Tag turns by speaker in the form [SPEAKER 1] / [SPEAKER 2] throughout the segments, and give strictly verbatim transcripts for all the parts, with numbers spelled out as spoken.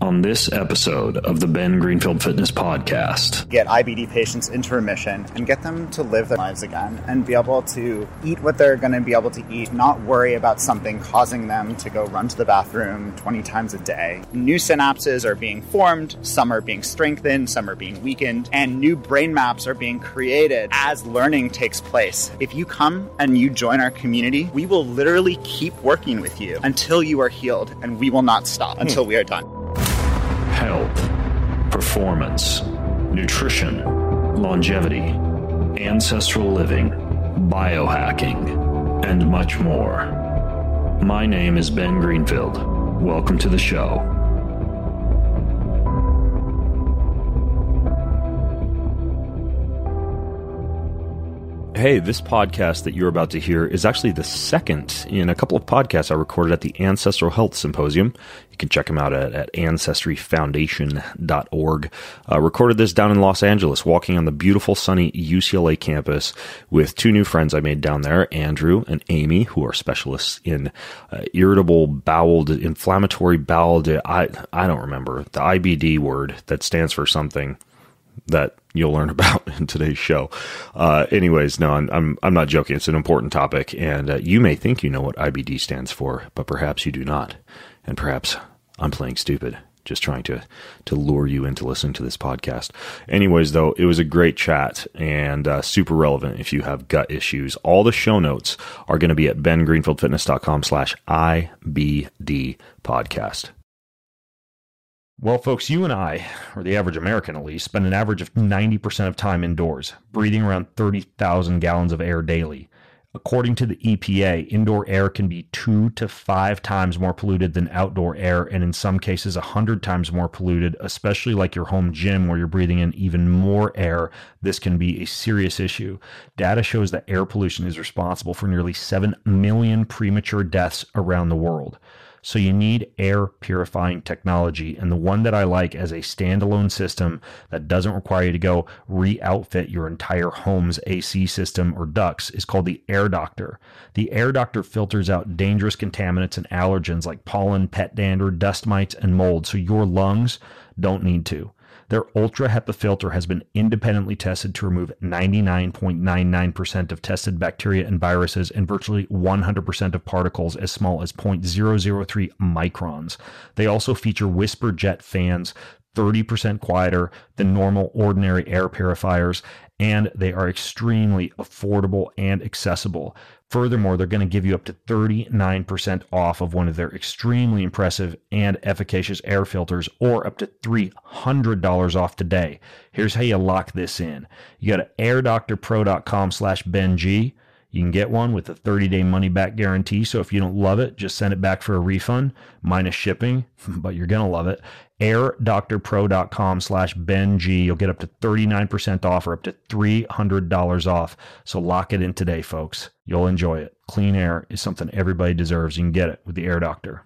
[SPEAKER 1] On this episode of the Ben Greenfield Fitness Podcast,
[SPEAKER 2] get I B D patients into remission and get them to live their lives again and be able to eat what they're going to be able to eat, not worry about something causing them to go run to the bathroom twenty times a day. New synapses are being formed, some are being strengthened, some are being weakened, and new brain maps are being created as learning takes place. If you come and you join our community, we will literally keep working with you until you are healed, and we will not stop hmm. until we are done.
[SPEAKER 1] Health, performance, nutrition, longevity, ancestral living, biohacking, and much more. My name is Ben Greenfield. Welcome to the show. Hey, this podcast that you're about to hear is actually the second in a couple of podcasts I recorded at the Ancestral Health Symposium. You can check them out at, at ancestry foundation dot org. Uh, recorded this down in Los Angeles, walking on the beautiful, sunny U C L A campus with two new friends I made down there, Andrew and Amy, who are specialists in uh, irritable bowel, inflammatory bowel, I, I don't remember, the I B D word that stands for something that you'll learn about in today's show. Uh, anyways, no, I'm, I'm, I'm not joking. It's an important topic, and uh, you may think you know what I B D stands for, but perhaps you do not. And perhaps I'm playing stupid, just trying to, to lure you into listening to this podcast. Anyways, though, it was a great chat and uh, super relevant if you have gut issues. All the show notes are going to be at ben greenfield fitness dot com slash I B D podcast. Well, folks, you and I, or the average American at least, spend an average of ninety percent of time indoors, breathing around thirty thousand gallons of air daily. According to the E P A, indoor air can be two to five times more polluted than outdoor air, and in some cases, one hundred times more polluted, especially like your home gym where you're breathing in even more air. This can be a serious issue. Data shows that air pollution is responsible for nearly seven million premature deaths around the world. So you need air purifying technology, and the one that I like as a standalone system that doesn't require you to go re-outfit your entire home's A C system or ducts is called the Air Doctor. The Air Doctor filters out dangerous contaminants and allergens like pollen, pet dander, dust mites, and mold, so your lungs don't need to. Their Ultra HEPA filter has been independently tested to remove ninety-nine point nine nine percent of tested bacteria and viruses and virtually one hundred percent of particles as small as zero point zero zero three microns. They also feature Whisper Jet fans, thirty percent quieter than normal ordinary air purifiers, and they are extremely affordable and accessible. Furthermore, they're going to give you up to thirty-nine percent off of one of their extremely impressive and efficacious air filters, or up to three hundred dollars off today. Here's how you lock this in. You go to air doctor pro dot com slash Ben G. You can get one with a thirty-day money-back guarantee, so if you don't love it, just send it back for a refund, minus shipping, but you're going to love it. air doctor pro dot com slash Ben G. You'll get up to thirty-nine percent off or up to three hundred dollars off. So lock it in today, folks. You'll enjoy it. Clean air is something everybody deserves. You can get it with the Air Doctor.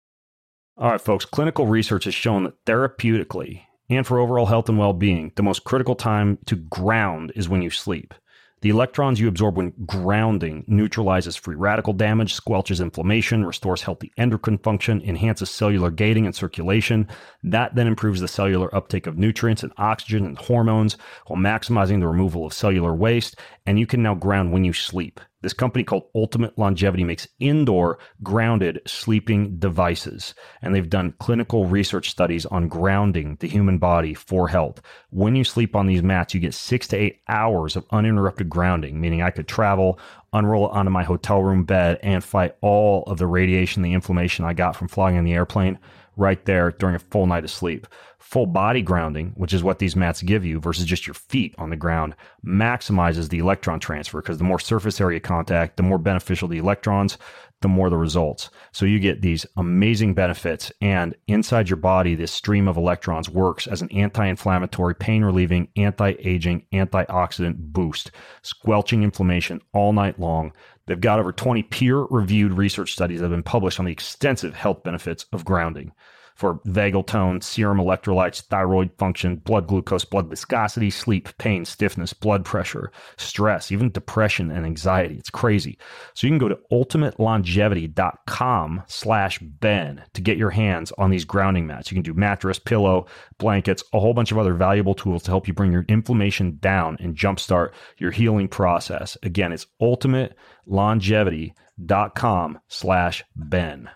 [SPEAKER 1] All right, folks. Clinical research has shown that therapeutically and for overall health and well-being, the most critical time to ground is when you sleep. The electrons you absorb when grounding neutralizes free radical damage, squelches inflammation, restores healthy endocrine function, enhances cellular gating and circulation. That then improves the cellular uptake of nutrients and oxygen and hormones while maximizing the removal of cellular waste. And you can now ground when you sleep. This company called Ultimate Longevity makes indoor grounded sleeping devices, and they've done clinical research studies on grounding the human body for health. When you sleep on these mats, you get six to eight hours of uninterrupted grounding, meaning I could travel, unroll it onto my hotel room bed, and fight all of the radiation, the inflammation I got from flying in the airplane right there during a full night of sleep. Full body grounding, which is what these mats give you versus just your feet on the ground, maximizes the electron transfer because the more surface area contact, the more beneficial the electrons, the more the results. So you get these amazing benefits, and inside your body, this stream of electrons works as an anti-inflammatory, pain-relieving, anti-aging, antioxidant boost, squelching inflammation all night long. They've got over twenty peer-reviewed research studies that have been published on the extensive health benefits of grounding. for vagal tone, serum electrolytes, thyroid function, blood glucose, blood viscosity, sleep, pain, stiffness, blood pressure, stress, even depression and anxiety. It's crazy. So you can go to ultimatelongevity.com slash Ben to get your hands on these grounding mats. You can do mattress, pillow, blankets, a whole bunch of other valuable tools to help you bring your inflammation down and jumpstart your healing process. Again, it's ultimatelongevity.com slash Ben.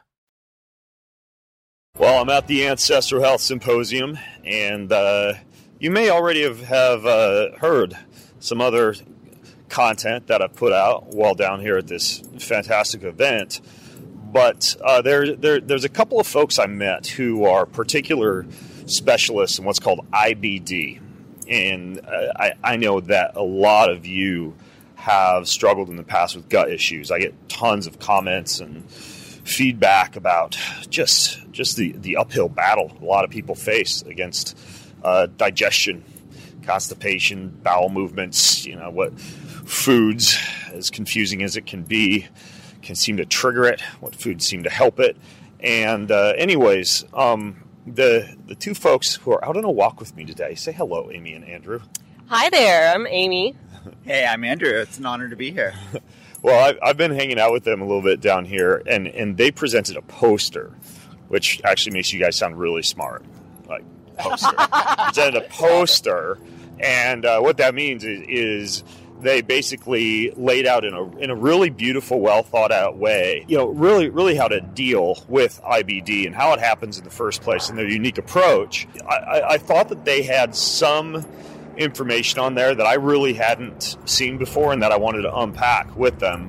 [SPEAKER 1] Well, I'm at the Ancestral Health Symposium, and uh, you may already have, have uh, heard some other content that I've put out while down here at this fantastic event. But uh, there, there, there's a couple of folks I met who are particular specialists in what's called I B D. And uh, I, I know that a lot of you have struggled in the past with gut issues. I get tons of comments and feedback about just just the, the uphill battle a lot of people face against uh, digestion, constipation, bowel movements, you know, what foods, as confusing as it can be, can seem to trigger it, what foods seem to help it. And uh, anyways, um, the the two folks who are out on a walk with me today, say hello, Amy and Andrew.
[SPEAKER 3] Hi there, I'm Amy.
[SPEAKER 2] Hey, I'm Andrew. It's an honor to be here.
[SPEAKER 1] Well, I've, I've been hanging out with them a little bit down here, and, and they presented a poster, which actually makes you guys sound really smart. Like, poster. Presented a poster, and uh, what that means is, is they basically laid out in a in a really beautiful, well thought out way, you know, really, really how to deal with I B D and how it happens in the first place and their unique approach. I, I, I thought that they had some information on there that I really hadn't seen before and that I wanted to unpack with them.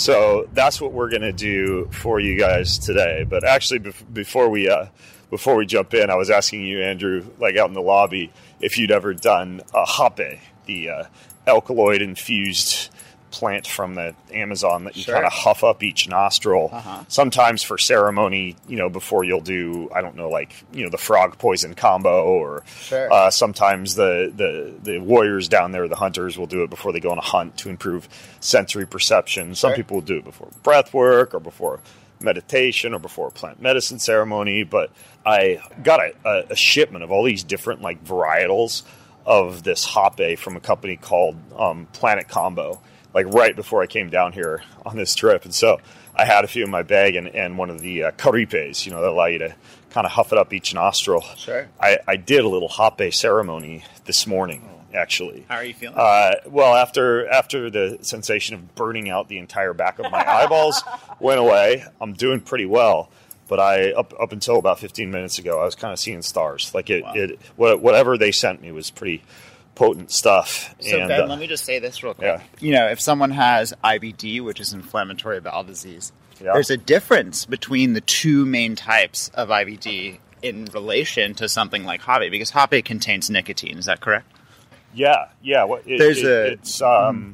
[SPEAKER 1] So that's what we're going to do for you guys today. But actually, bef- before we uh, before we jump in, I was asking you, Andrew, like out in the lobby, if you'd ever done a hape, the uh, alkaloid infused plant from the Amazon that you
[SPEAKER 2] Sure.
[SPEAKER 1] kind of huff up each nostril.
[SPEAKER 2] Uh-huh.
[SPEAKER 1] Sometimes for ceremony, you know, before you'll do, I don't know, like, you know, the frog poison combo, or
[SPEAKER 2] Sure.
[SPEAKER 1] uh, sometimes the, the, the warriors down there, the hunters, will do it before they go on a hunt to improve sensory perception. Some
[SPEAKER 2] Sure.
[SPEAKER 1] people will do it before breath work or before meditation or before a plant medicine ceremony. But I got a, a, a shipment of all these different like varietals of this hape from a company called um, Planet Combo, like right before I came down here on this trip. And so I had a few in my bag, and, and one of the uh, caripes, you know, that allow you to kind of huff it up each nostril.
[SPEAKER 2] Sure.
[SPEAKER 1] I, I did a little hape ceremony this morning, actually.
[SPEAKER 2] How are you feeling?
[SPEAKER 1] Uh, well, after after the sensation of burning out the entire back of my eyeballs went away, I'm doing pretty well. But I up up until about fifteen minutes ago, I was kind of seeing stars. Like it,
[SPEAKER 2] Wow.
[SPEAKER 1] it what, whatever they sent me was pretty potent stuff.
[SPEAKER 2] So,
[SPEAKER 1] and,
[SPEAKER 2] Ben,
[SPEAKER 1] uh,
[SPEAKER 2] let me just say this real quick.
[SPEAKER 1] yeah.
[SPEAKER 2] You know, if someone has I B D, which is inflammatory bowel disease,
[SPEAKER 1] Yeah.
[SPEAKER 2] there's a difference between the two main types of I B D in relation to something like hape, because hape contains nicotine. Is that correct?
[SPEAKER 1] Yeah, yeah. Well, it,
[SPEAKER 2] There's
[SPEAKER 1] it,
[SPEAKER 2] a-
[SPEAKER 1] it's um,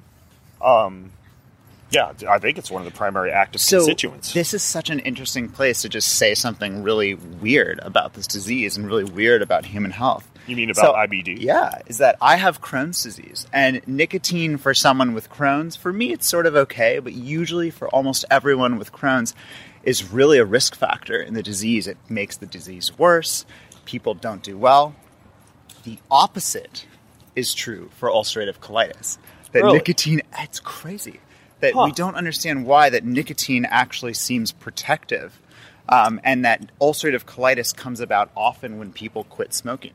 [SPEAKER 1] um, yeah. I think it's one of the primary active
[SPEAKER 2] So
[SPEAKER 1] constituents.
[SPEAKER 2] this is such an interesting place to just say something really weird about this disease and really weird about human health.
[SPEAKER 1] You mean about
[SPEAKER 2] So,
[SPEAKER 1] I B D?
[SPEAKER 2] Yeah, is that I have Crohn's disease, and nicotine for someone with Crohn's, for me it's sort of okay, but usually for almost everyone with Crohn's is really a risk factor in the disease. It makes the disease worse. People don't do well. The opposite is true for ulcerative colitis. That
[SPEAKER 1] Really?
[SPEAKER 2] nicotine, it's crazy. That
[SPEAKER 1] Huh.
[SPEAKER 2] we don't understand why that nicotine actually seems protective, um, and that ulcerative colitis comes about often when people quit smoking.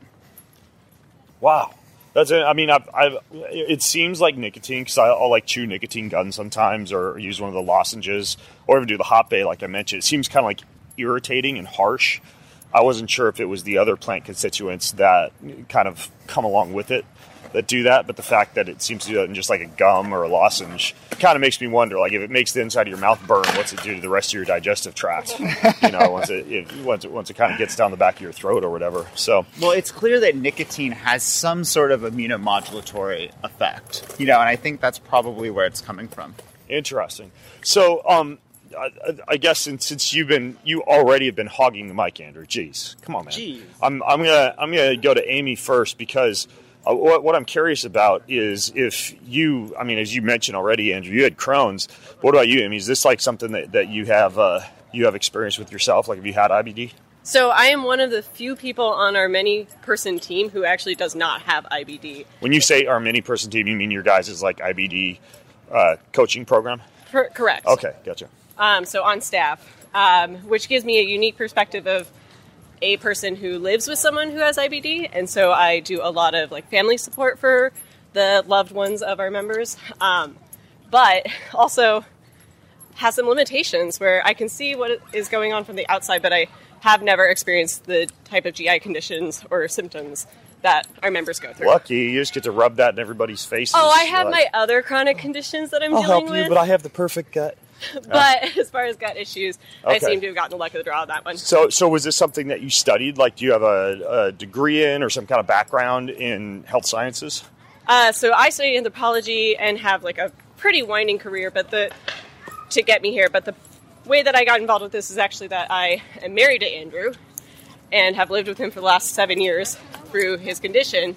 [SPEAKER 1] Wow. That's it. I mean, I've, I've, it seems like nicotine, because I'll like chew nicotine gum sometimes, or use one of the lozenges, or even do the hape like I mentioned. It seems kind of like irritating and harsh. I wasn't sure if it was the other plant constituents that kind of come along with it that do that, but the fact that it seems to do that in just like a gum or a lozenge kind of makes me wonder, like, if it makes the inside of your mouth burn, what's it do to the rest of your digestive tract? You know, once it, it once it once it kind of gets down the back of your throat or whatever. So
[SPEAKER 2] Well, it's clear that nicotine has some sort of immunomodulatory effect, you know, and I think that's probably where it's coming from.
[SPEAKER 1] interesting. So, um, I, I guess since, since you've been, you already have been hogging the mic, Andrew. Jeez, come on, man.
[SPEAKER 2] Jeez.
[SPEAKER 1] I'm, I'm gonna, I'm gonna go to Amy first, because uh, what, what I'm curious about is if you, I mean, as you mentioned already, Andrew, you had Crohn's. What about you, Amy? Is this like something that, that you have, uh, you have experience with yourself? Like, have you had I B D?
[SPEAKER 3] So I am one of the few people on our many-person team who actually does not have I B D.
[SPEAKER 1] When you say our many-person team, you mean your guys' like I B D uh, coaching program?
[SPEAKER 3] Per- correct.
[SPEAKER 1] Okay, gotcha.
[SPEAKER 3] Um, so on staff, um, which gives me a unique perspective of a person who lives with someone who has I B D, and so I do a lot of like family support for the loved ones of our members, um, but also has some limitations where I can see what is going on from the outside, but I have never experienced the type of G I conditions or symptoms that our members go through.
[SPEAKER 1] Lucky, you just get to rub that in everybody's faces.
[SPEAKER 3] Oh, I have
[SPEAKER 1] like,
[SPEAKER 3] my other chronic conditions that I'm
[SPEAKER 1] I'll
[SPEAKER 3] dealing
[SPEAKER 1] help
[SPEAKER 3] with.
[SPEAKER 1] you, but I have the perfect gut.
[SPEAKER 3] But as far as gut issues, I
[SPEAKER 1] Okay.
[SPEAKER 3] seem to have gotten the luck of the draw on that one.
[SPEAKER 1] So, so was this something that you studied? Like, do you have a, a degree in or some kind of background in health sciences?
[SPEAKER 3] Uh, so I study anthropology and have like a pretty winding career, but the to get me here. But the way that I got involved with this is actually that I am married to Andrew and have lived with him for the last seven years through his condition.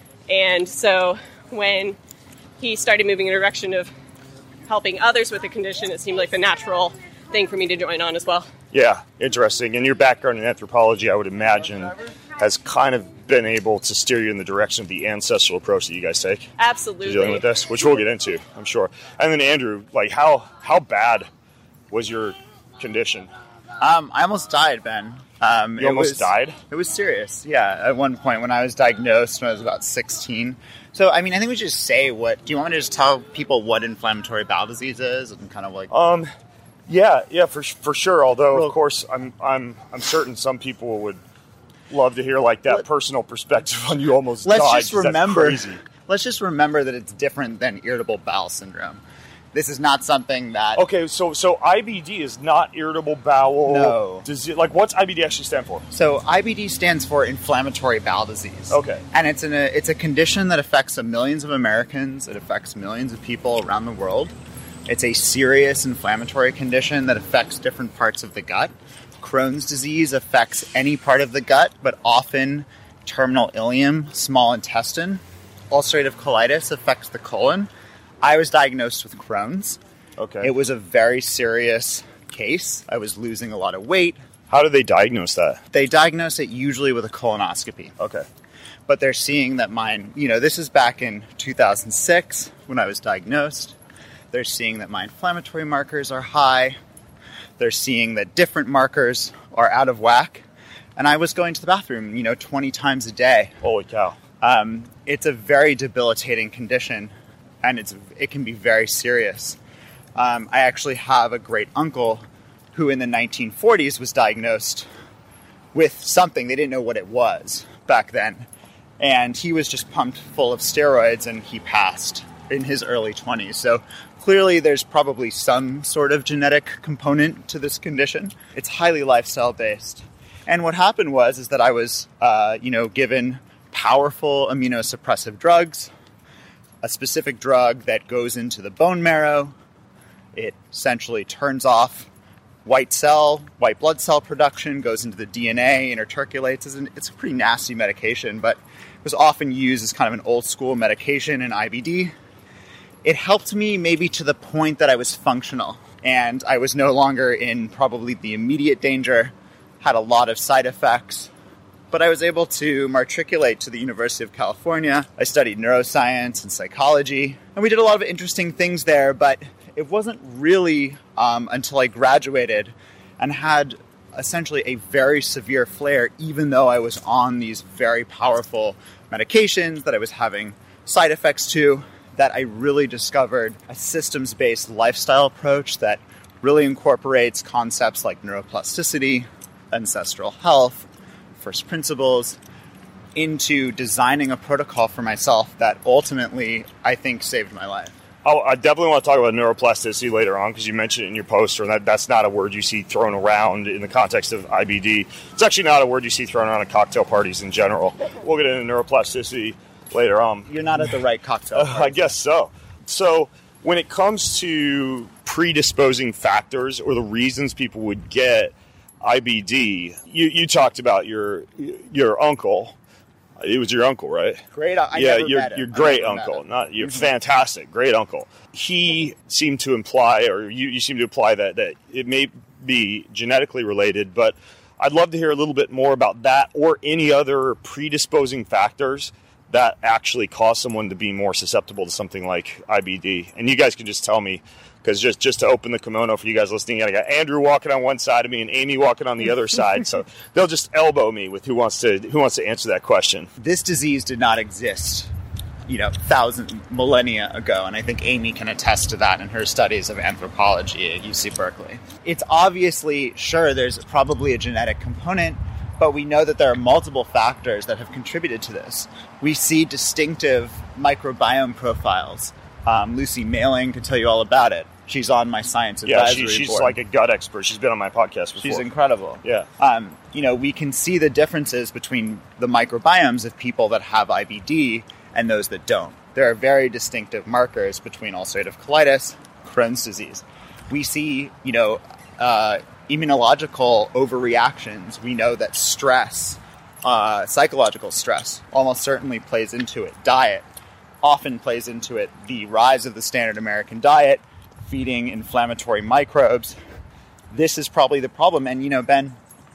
[SPEAKER 3] And so when he started moving in a direction of helping others with the condition, it seemed like the natural thing for me to join on as well.
[SPEAKER 1] Yeah, interesting. And your background in anthropology, I would imagine, has kind of been able to steer you in the direction of the ancestral approach that you guys take.
[SPEAKER 3] Absolutely.
[SPEAKER 1] To dealing with this, which we'll get into, I'm sure. And then Andrew, like how how bad was your condition?
[SPEAKER 2] Um, I almost died, Ben. Um,
[SPEAKER 1] You
[SPEAKER 2] it
[SPEAKER 1] almost
[SPEAKER 2] was,
[SPEAKER 1] died?
[SPEAKER 2] It was serious, yeah. At one point when I was diagnosed when I was about sixteen. So, I mean, I think we should just say what... Do you want me to just tell people what inflammatory bowel disease is? And kind of like...
[SPEAKER 1] Um, yeah, yeah, for for sure. Although,
[SPEAKER 2] Real-
[SPEAKER 1] of course, I'm I'm I'm certain some people would love to hear like that
[SPEAKER 2] Let-
[SPEAKER 1] personal perspective on you almost
[SPEAKER 2] Let's
[SPEAKER 1] died.
[SPEAKER 2] just
[SPEAKER 1] 'cause that's
[SPEAKER 2] remember...
[SPEAKER 1] crazy.
[SPEAKER 2] Let's just remember that it's different than irritable bowel syndrome. This is not something that...
[SPEAKER 1] Okay, so so I B D is not irritable bowel
[SPEAKER 2] No.
[SPEAKER 1] disease. Like, what's I B D actually stand for?
[SPEAKER 2] So I B D stands for inflammatory bowel disease.
[SPEAKER 1] Okay.
[SPEAKER 2] And it's in a it's a condition that affects millions of Americans. It affects millions of people around the world. It's a serious inflammatory condition that affects different parts of the gut. Crohn's disease affects any part of the gut, but often terminal ileum, small intestine. Ulcerative colitis affects the colon. I was diagnosed with Crohn's.
[SPEAKER 1] Okay.
[SPEAKER 2] It was a very serious case. I was losing a lot of weight.
[SPEAKER 1] How do they diagnose that?
[SPEAKER 2] They diagnose it usually with a colonoscopy.
[SPEAKER 1] Okay.
[SPEAKER 2] But they're seeing that mine, you know, this is back in two thousand six when I was diagnosed. They're seeing that my inflammatory markers are high. They're seeing that different markers are out of whack. And I was going to the bathroom, you know, twenty times a day.
[SPEAKER 1] Holy cow.
[SPEAKER 2] Um, it's a very debilitating condition, and it's it can be very serious. Um, I actually have a great uncle who in the nineteen forties was diagnosed with something. They didn't know what it was back then. And he was just pumped full of steroids, and he passed in his early twenties. So clearly there's probably some sort of genetic component to this condition. It's highly lifestyle-based. And what happened was is that I was, uh, you know, given powerful immunosuppressive drugs, a specific drug that goes into the bone marrow. It essentially turns off white cell, white blood cell production, goes into the D N A, intercirculates. It's, an, it's a pretty nasty medication, but it was often used as kind of an old school medication in I B D. It helped me maybe to the point that I was functional, and I was no longer in probably the immediate danger, had a lot of side effects, but I was able to matriculate to the University of California. I studied neuroscience and psychology, and we did a lot of interesting things there, but it wasn't really um, until I graduated and had essentially a very severe flare, even though I was on these very powerful medications that I was having side effects to, that I really discovered a systems-based lifestyle approach that really incorporates concepts like neuroplasticity, ancestral health, first principles, into designing a protocol for myself that ultimately, I think, saved my life.
[SPEAKER 1] Oh, I definitely want to talk about neuroplasticity later on because you mentioned it in your poster, and that, that's not a word you see thrown around in the context of I B D. It's actually not a word you see thrown around at cocktail parties in general. We'll get into neuroplasticity later on.
[SPEAKER 2] You're not at the right cocktail
[SPEAKER 1] Uh,
[SPEAKER 2] party.
[SPEAKER 1] I guess so. So when it comes to predisposing factors or the reasons people would get I B D, you, you talked about your your uncle. It was your uncle, right?
[SPEAKER 2] Great. I
[SPEAKER 1] yeah,
[SPEAKER 2] never
[SPEAKER 1] your
[SPEAKER 2] met him.
[SPEAKER 1] your
[SPEAKER 2] I
[SPEAKER 1] great
[SPEAKER 2] never met
[SPEAKER 1] uncle,
[SPEAKER 2] him.
[SPEAKER 1] not your fantastic great uncle. He seemed to imply, or you, you seem to imply that that it may be genetically related, but
[SPEAKER 4] I'd love to hear a little bit more about that or any other predisposing factors that actually cause someone to be more susceptible to something like I B D. And you guys can just tell me, because just, just to open the kimono for you guys listening, I got Andrew walking on one side of me and Amy walking on the other side. So they'll just elbow me with who wants to who wants to answer that question.
[SPEAKER 2] This disease did not exist, you know, thousand millennia ago, and I think Amy can attest to that in her studies of anthropology at U C Berkeley. It's obviously, sure, there's probably a genetic component, but we know that there are multiple factors that have contributed to this. We see distinctive microbiome profiles. Um, Lucy Mailing could tell you all about it. She's on my science advisory
[SPEAKER 4] yeah, she, she's
[SPEAKER 2] board.
[SPEAKER 4] like a gut expert. She's been on my podcast before.
[SPEAKER 2] She's incredible.
[SPEAKER 4] Yeah.
[SPEAKER 2] Um, you know, we can see the differences between the microbiomes of people that have I B D and those that don't. There are very distinctive markers between ulcerative colitis, Crohn's disease. We see, you know, uh, immunological overreactions. We know that stress, uh, psychological stress, almost certainly plays into it. Diet often plays into it. The rise of the standard American diet, feeding inflammatory microbes. This is probably the problem. And, you know, Ben,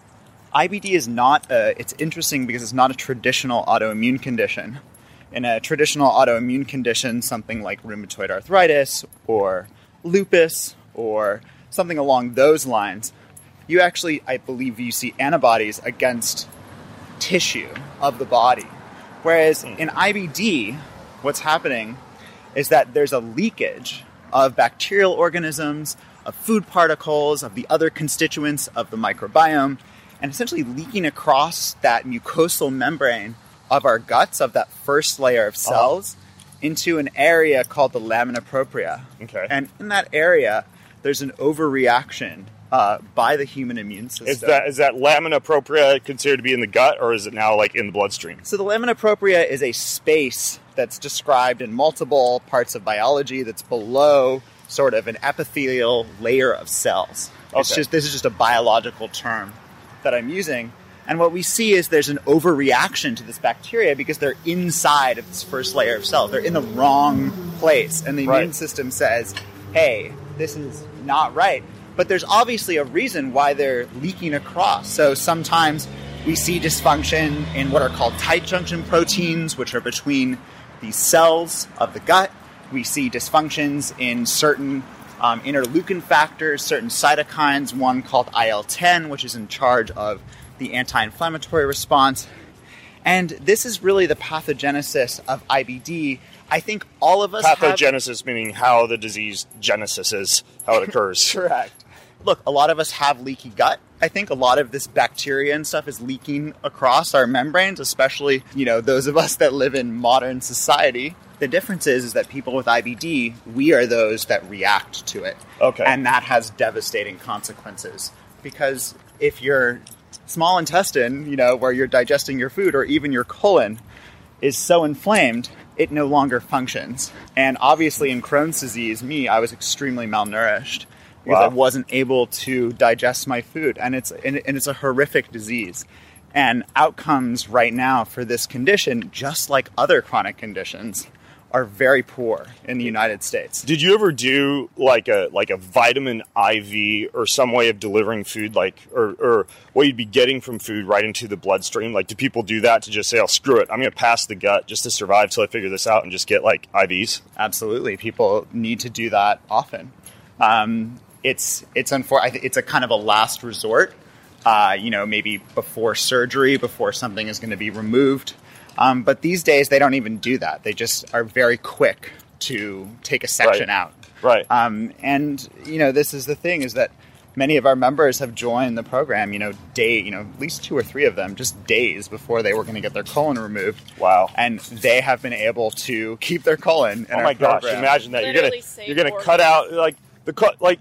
[SPEAKER 2] I B D is not a, it's interesting because it's not a traditional autoimmune condition. In a traditional autoimmune condition, something like rheumatoid arthritis or lupus or something along those lines, you actually, I believe, you see antibodies against tissue of the body. Whereas in I B D, what's happening is that there's a leakage of bacterial organisms, of food particles, of the other constituents of the microbiome, and essentially leaking across that mucosal membrane of our guts, of that first layer of cells, uh-huh. into an area called the lamina propria.
[SPEAKER 4] Okay.
[SPEAKER 2] And in that area, there's an overreaction uh, by the human immune system.
[SPEAKER 4] Is that is that lamina propria considered to be in the gut, or is it now like in the bloodstream?
[SPEAKER 2] So the lamina propria is a space that's described in multiple parts of biology that's below sort of an epithelial layer of cells.
[SPEAKER 4] Okay.
[SPEAKER 2] It's just, this is just a biological term that I'm using. And what we see is there's an overreaction to this bacteria because they're inside of this first layer of cells. They're in the wrong place. And the
[SPEAKER 4] right.
[SPEAKER 2] immune system says, hey, this is not right. But there's obviously a reason why they're leaking across. So sometimes we see dysfunction in what are called tight junction proteins, which are between the cells of the gut. We see dysfunctions in certain um, interleukin factors, certain cytokines, one called I L ten, which is in charge of the anti-inflammatory response. And this is really the pathogenesis of I B D. I think all of us
[SPEAKER 4] Pathogenesis
[SPEAKER 2] have...
[SPEAKER 4] meaning how the disease genesis is, how it occurs.
[SPEAKER 2] Correct. Look, a lot of us have leaky gut. I think a lot of this bacteria and stuff is leaking across our membranes, especially, you know, those of us that live in modern society. The difference is, is that people with I B D, we are those that react to it.
[SPEAKER 4] Okay.
[SPEAKER 2] And that has devastating consequences. Because if your small intestine, you know, where you're digesting your food, or even your colon, is so inflamed, it no longer functions. And obviously in Crohn's disease, me, I was extremely malnourished because wow. I wasn't able to digest my food. And it's and it's a horrific disease. And outcomes right now for this condition, just like other chronic conditions, are very poor in the United States.
[SPEAKER 4] Did you ever do like a like a vitamin I V or some way of delivering food, like or, or what you'd be getting from food right into the bloodstream? Like, do people do that to just say, "Oh, screw it, I'm going to pass the gut just to survive till I figure this out," and just get like I Vs?
[SPEAKER 2] Absolutely, people need to do that often. Um, it's it's unfor- I think it's a kind of a last resort. Uh, you know, maybe before surgery, before something is going to be removed. Um, but these days, they don't even do that. They just are very quick to take a section
[SPEAKER 4] right.
[SPEAKER 2] out.
[SPEAKER 4] Right.
[SPEAKER 2] Um, and, you know, this is the thing, is that many of our members have joined the program, you know, day, you know, at least two or three of them, just days before they were going to get their colon removed.
[SPEAKER 4] Wow.
[SPEAKER 2] And they have been able to keep their colon in
[SPEAKER 4] oh
[SPEAKER 2] our
[SPEAKER 4] my gosh,
[SPEAKER 2] program.
[SPEAKER 4] imagine that.
[SPEAKER 3] Literally
[SPEAKER 4] you're going to you're going to cut
[SPEAKER 3] organs.
[SPEAKER 4] out, like, the cut, like,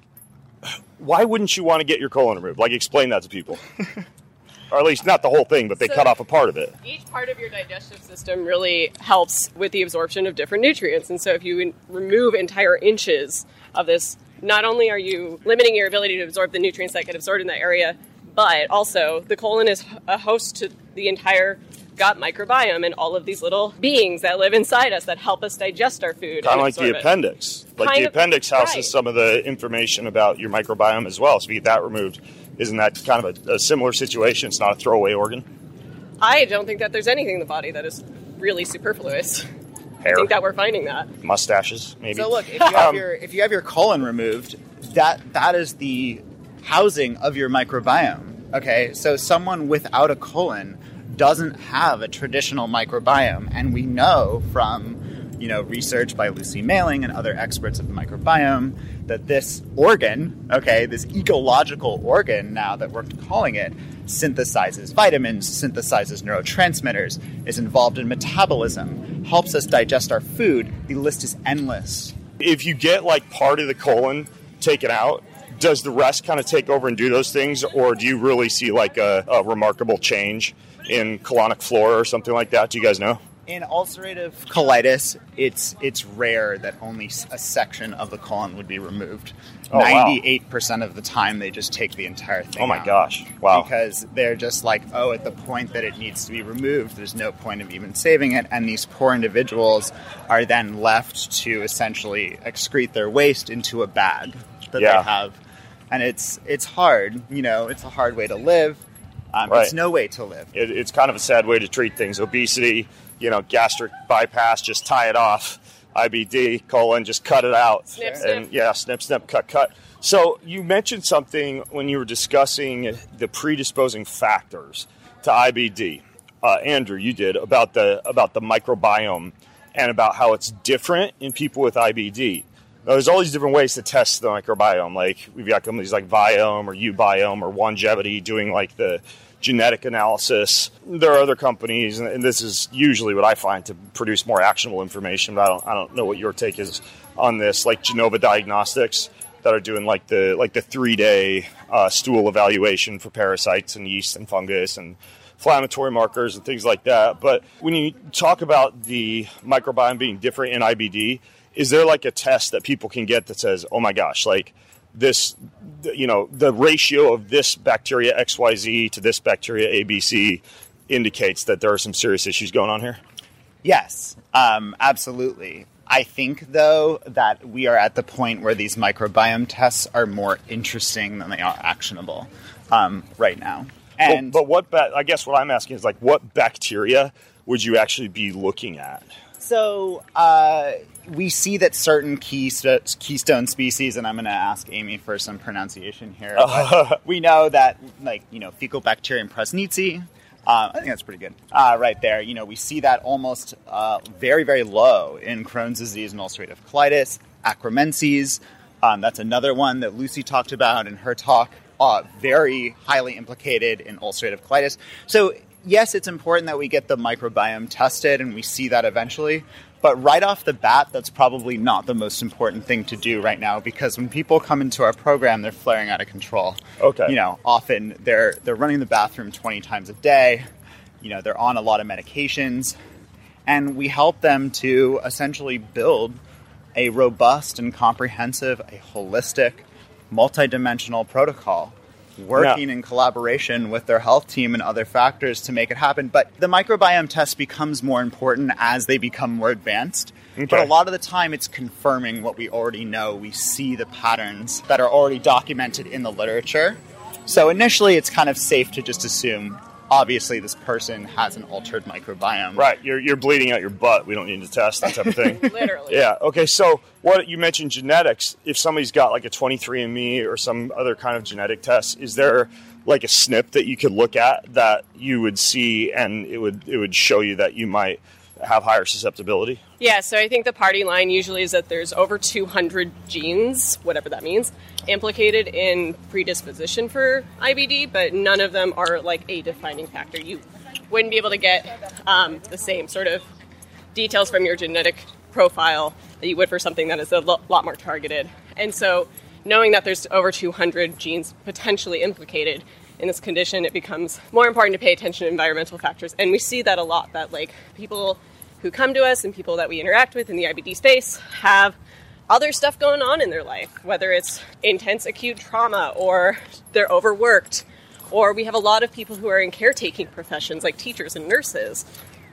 [SPEAKER 4] why wouldn't you want to get your colon removed? Like, explain that to people. Or at least not the whole thing, but they
[SPEAKER 3] so
[SPEAKER 4] cut off a part of it.
[SPEAKER 3] Each part of your digestive system really helps with the absorption of different nutrients. And so if you in- remove entire inches of this, not only are you limiting your ability to absorb the nutrients that get absorbed in that area, but also the colon is a host to the entire gut microbiome and all of these little beings that live inside us that help us digest our food.
[SPEAKER 4] Kind of like the
[SPEAKER 3] it.
[SPEAKER 4] appendix. Like
[SPEAKER 3] kind
[SPEAKER 4] the
[SPEAKER 3] of,
[SPEAKER 4] appendix houses
[SPEAKER 3] right.
[SPEAKER 4] some of the information about your microbiome as well. So if you get that removed, Isn't that kind of a, a similar situation? It's not a throwaway organ?
[SPEAKER 3] I don't think that there's anything in the body that is really superfluous.
[SPEAKER 4] Hair.
[SPEAKER 3] I think that we're finding that.
[SPEAKER 4] Mustaches, maybe.
[SPEAKER 2] So look, if you have
[SPEAKER 4] Um,
[SPEAKER 2] your if you have your colon removed, that that is the housing of your microbiome. Okay, so someone without a colon doesn't have a traditional microbiome, and we know from you know research by Lucy Mailing and other experts of the microbiome that this organ, okay, this ecological organ now that we're calling it, synthesizes vitamins, synthesizes neurotransmitters, is involved in metabolism, helps us digest our food. The list is endless.
[SPEAKER 4] If you get like part of the colon taken out, does the rest kind of take over and do those things, or do you really see like a, a remarkable change in colonic flora or something like that? Do you guys know?
[SPEAKER 2] In ulcerative colitis, it's it's rare that only a section of the colon would be removed.
[SPEAKER 4] Oh, wow.
[SPEAKER 2] ninety-eight percent of the time, they just take the entire thing
[SPEAKER 4] Oh my
[SPEAKER 2] out.
[SPEAKER 4] gosh. Wow.
[SPEAKER 2] Because they're just like, oh, at the point that it needs to be removed, there's no point of even saving it. And these poor individuals are then left to essentially excrete their waste into a bag that
[SPEAKER 4] Yeah.
[SPEAKER 2] they have. And it's it's hard. You know, it's a hard way to live. Um,
[SPEAKER 4] Right.
[SPEAKER 2] It's no way to live.
[SPEAKER 4] It, it's kind of a sad way to treat things. Obesity, you know, gastric bypass, just tie it off. I B D, colon, just cut it out.
[SPEAKER 3] Snip,
[SPEAKER 4] and
[SPEAKER 3] snip.
[SPEAKER 4] yeah, snip, snip, cut, cut. So you mentioned something when you were discussing the predisposing factors to I B D. Uh, Andrew, you did about the about the microbiome and about how it's different in people with I B D. Now, there's all these different ways to test the microbiome. Like we've got companies like Viome or Ubiome or Longevity doing like the genetic analysis. There are other companies, and, and this is usually what I find to produce more actionable information. But I don't, I don't know what your take is on this. Like Genova Diagnostics that are doing like the like the three day uh, stool evaluation for parasites and yeast and fungus and inflammatory markers and things like that. But when you talk about the microbiome being different in I B D, is there like a test that people can get that says, oh my gosh, like this, you know, the ratio of this bacteria X Y Z to this bacteria A B C indicates that there are some serious issues going on here?
[SPEAKER 2] Yes, um, absolutely. I think, though, that we are at the point where these microbiome tests are more interesting than they are actionable um, right now. And
[SPEAKER 4] but, but what, ba- I guess what I'm asking is like, what bacteria would you actually be looking at?
[SPEAKER 2] so uh, we see that certain keystone, keystone species, and I'm going to ask Amy for some pronunciation here. But we know that, like, you know, Faecalibacterium prausnitzii, Uh, I think that's pretty good. Uh, right there, you know, we see that almost uh, very, very low in Crohn's disease and ulcerative colitis. Akkermansia, um, that's another one that Lucy talked about in her talk. Uh, very highly implicated in ulcerative colitis. So, yes, it's important that we get the microbiome tested, and we see that eventually. But right off the bat, that's probably not the most important thing to do right now, because when people come into our program, they're flaring out of control.
[SPEAKER 4] Okay.
[SPEAKER 2] You know, often they're they're running the bathroom twenty times a day. You know, they're on a lot of medications, and we help them to essentially build a robust and comprehensive, a holistic, multidimensional protocol, working
[SPEAKER 4] Yeah.
[SPEAKER 2] in collaboration with their health team and other factors to make it happen. But the microbiome test becomes more important as they become more advanced.
[SPEAKER 4] Okay.
[SPEAKER 2] But a lot of the time it's confirming what we already know. We see the patterns that are already documented in the literature. So initially it's kind of safe to just assume, obviously, this person has an altered microbiome.
[SPEAKER 4] Right, you're you're bleeding out your butt. We don't need to test that type of thing.
[SPEAKER 3] Literally.
[SPEAKER 4] Yeah. Okay. So, what you mentioned genetics. If somebody's got like a twenty-three and me or some other kind of genetic test, is there like a S N P that you could look at that you would see and it would it would show you that you might have higher susceptibility?
[SPEAKER 3] Yeah, so I think the party line usually is that there's over two hundred genes, whatever that means, implicated in predisposition for I B D, but none of them are like a defining factor. You wouldn't be able to get um, the same sort of details from your genetic profile that you would for something that is a lo- lot more targeted. And so knowing that there's over two hundred genes potentially implicated in this condition, it becomes more important to pay attention to environmental factors. And we see that a lot, that like people who come to us and people that we interact with in the I B D space have other stuff going on in their life, whether it's intense acute trauma or they're overworked, or we have a lot of people who are in caretaking professions like teachers and nurses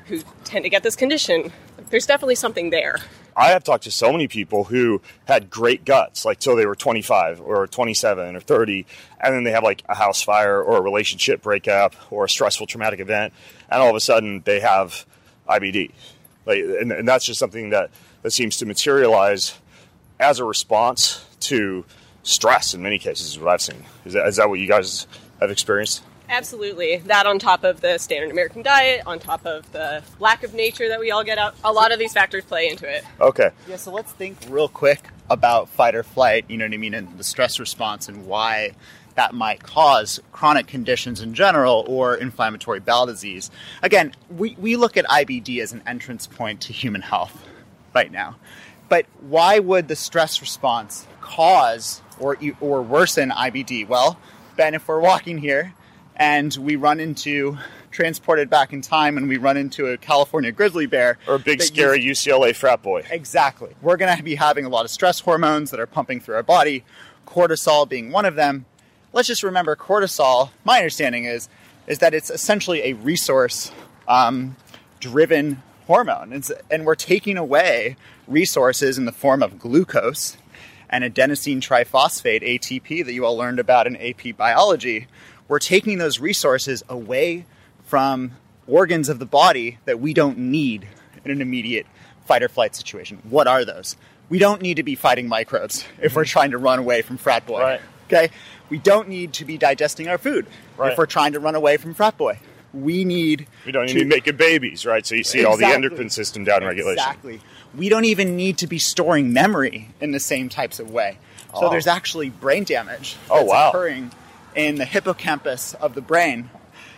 [SPEAKER 3] who tend to get this condition. There's definitely something there.
[SPEAKER 4] I have talked to so many people who had great guts, like till they were twenty-five or twenty-seven or thirty, and then they have like a house fire or a relationship breakup or a stressful traumatic event, and all of a sudden they have I B D. Like, and, and that's just something that, that seems to materialize as a response to stress in many cases, is what I've seen. Is that, is that what you guys have experienced?
[SPEAKER 3] Absolutely. That on top of the standard American diet, on top of the lack of nature that we all get out, a lot of these factors play into it.
[SPEAKER 4] Okay.
[SPEAKER 2] Yeah, so let's think real quick about fight or flight, you know what I mean, and the stress response and why that might cause chronic conditions in general or inflammatory bowel disease. Again, we, we look at I B D as an entrance point to human health right now. But why would the stress response cause or or worsen I B D? Well, Ben, if we're walking here and we run into, transported back in time, and we run into a California grizzly bear.
[SPEAKER 4] Or a big, scary U C L A frat boy.
[SPEAKER 2] Exactly. We're going to be having a lot of stress hormones that are pumping through our body, cortisol being one of them. Let's just remember cortisol, my understanding is, is that it's essentially a resource um, driven hormone. And, and we're taking away resources in the form of glucose and adenosine triphosphate, A T P, that you all learned about in A P biology. We're taking those resources away from organs of the body that we don't need in an immediate fight or flight situation. What are those? We don't need to be fighting microbes if we're trying to run away from frat boy.
[SPEAKER 4] Right.
[SPEAKER 2] Okay? We don't need to be digesting our food
[SPEAKER 4] right.
[SPEAKER 2] if we're trying to run away from frat boy. We need
[SPEAKER 4] We don't need
[SPEAKER 2] to
[SPEAKER 4] to be making babies, right? So you see
[SPEAKER 2] exactly.
[SPEAKER 4] all the endocrine system downregulation.
[SPEAKER 2] Exactly. We don't even need to be storing memory in the same types of way. So
[SPEAKER 4] oh.
[SPEAKER 2] there's actually brain damage
[SPEAKER 4] oh,
[SPEAKER 2] that's
[SPEAKER 4] wow.
[SPEAKER 2] occurring in the hippocampus of the brain.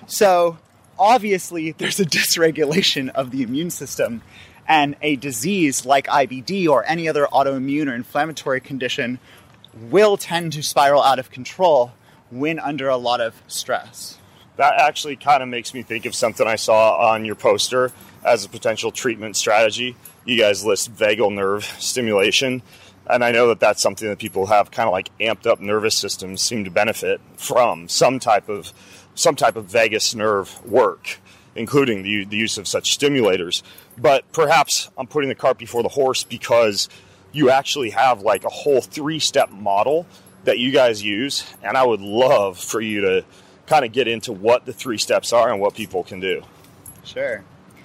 [SPEAKER 2] So obviously there's a dysregulation of the immune system, and a disease like I B D or any other autoimmune or inflammatory condition will tend to spiral out of control when under a lot of stress.
[SPEAKER 4] That actually kind of makes me think of something I saw on your poster as a potential treatment strategy. You guys list vagal nerve stimulation. And I know that that's something that people have kind of like amped up nervous systems seem to benefit from some type of some type of vagus nerve work, including the, the use of such stimulators. But perhaps I'm putting the cart before the horse because you actually have like a whole three-step model that you guys use. And I would love for you to kind of get into what the three steps are and what people can do.
[SPEAKER 2] Sure.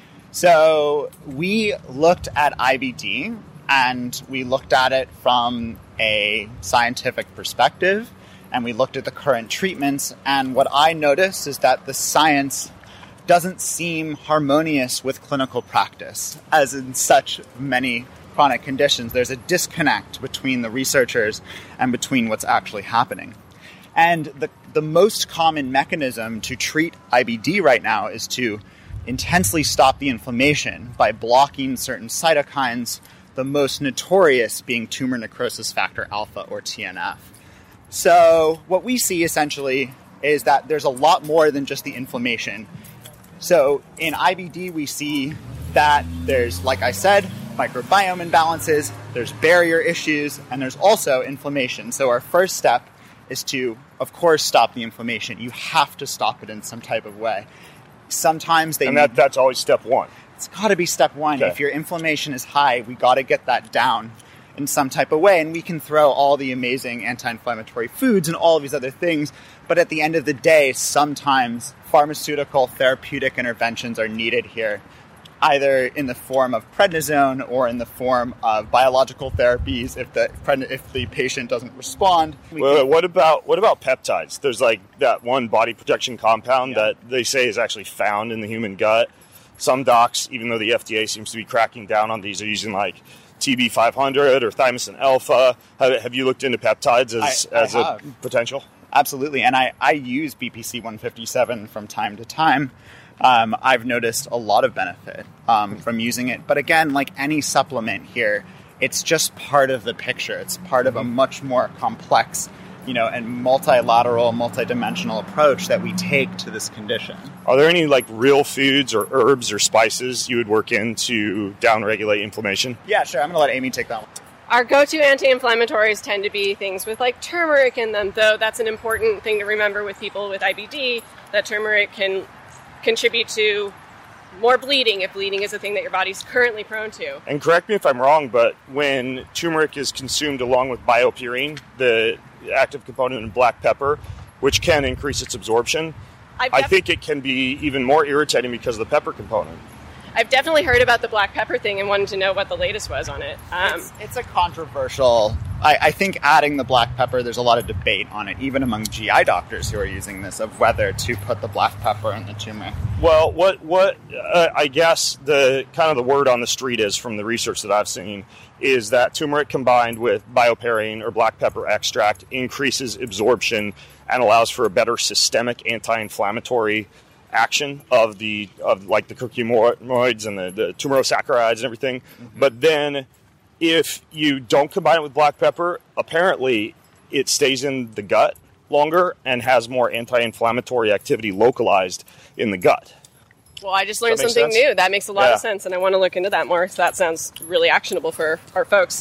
[SPEAKER 2] So we looked at I B D, and we looked at it from a scientific perspective, and we looked at the current treatments. And what I noticed is that the science doesn't seem harmonious with clinical practice, as in such many chronic conditions. There's a disconnect between the researchers and between what's actually happening. And the, the most common mechanism to treat I B D right now is to intensely stop the inflammation by blocking certain cytokines, the most notorious being tumor necrosis factor alpha, or T N F. So what we see essentially is that there's a lot more than just the inflammation. So in I B D, we see that there's, like I said, microbiome imbalances, there's barrier issues, and there's also inflammation. So our first step is to, of course, stop the inflammation. You have to stop it in some type of way. Sometimes they
[SPEAKER 4] And that,
[SPEAKER 2] need,
[SPEAKER 4] that's always step one.
[SPEAKER 2] It's got to be step one.
[SPEAKER 4] Okay.
[SPEAKER 2] If your inflammation is high, we got to get that down in some type of way. And we can throw all the amazing anti-inflammatory foods and all of these other things. But at the end of the day, sometimes pharmaceutical therapeutic interventions are needed here, either in the form of prednisone or in the form of biological therapies if the if the patient doesn't respond. We
[SPEAKER 4] Well,
[SPEAKER 2] can,
[SPEAKER 4] what about what about peptides? There's like that one body protection compound
[SPEAKER 2] Yeah.
[SPEAKER 4] that they say is actually found in the human gut. Some docs, even though the F D A seems to be cracking down on these, are using like T B five hundred or thymosin alpha. Have, have you looked into peptides as,
[SPEAKER 2] I- I
[SPEAKER 4] as a
[SPEAKER 2] have.
[SPEAKER 4] potential?
[SPEAKER 2] Absolutely. And I, I use B P C one fifty-seven from time to time. Um, I've noticed a lot of benefit um, from using it. But again, like any supplement here, it's just part of the picture. It's part of a much more complex, you know, and multilateral, multidimensional approach that we take to this condition.
[SPEAKER 4] Are there any like real foods or herbs or spices you would work in to downregulate inflammation?
[SPEAKER 2] Yeah, sure. I'm going to let Amy take that one.
[SPEAKER 3] Our go-to anti-inflammatories tend to be things with like turmeric in them, though that's an important thing to remember with people with I B D, that turmeric can contribute to more bleeding if bleeding is a thing that your body's currently prone to.
[SPEAKER 4] And correct me if I'm wrong, but when turmeric is consumed along with biopyrene, the active component in black pepper, which can increase its absorption,
[SPEAKER 3] I've
[SPEAKER 4] I
[SPEAKER 3] def-
[SPEAKER 4] think it can be even more irritating because of the pepper component.
[SPEAKER 3] I've definitely heard about the black pepper thing and wanted to know what the latest was on it. Um,
[SPEAKER 2] It's, it's a controversial. I, I think adding the black pepper, there's a lot of debate on it, even among G I doctors who are using this, of whether to put the black pepper in the turmeric.
[SPEAKER 4] Well, what what uh, I guess the kind of the word on the street is from the research that I've seen is that turmeric combined with biopyrene or black pepper extract increases absorption and allows for a better systemic anti-inflammatory action of the of like the curcuminoids and the, the tumerosaccharides and everything. Mm-hmm. But then if you don't combine it with black pepper, apparently it stays in the gut longer and has more anti-inflammatory activity localized in the gut.
[SPEAKER 3] Well, I just learned
[SPEAKER 4] Does that
[SPEAKER 3] something
[SPEAKER 4] make sense?
[SPEAKER 3] new. That makes a lot
[SPEAKER 4] Yeah.
[SPEAKER 3] of sense, and I want to look into that more. So that sounds really actionable for our folks.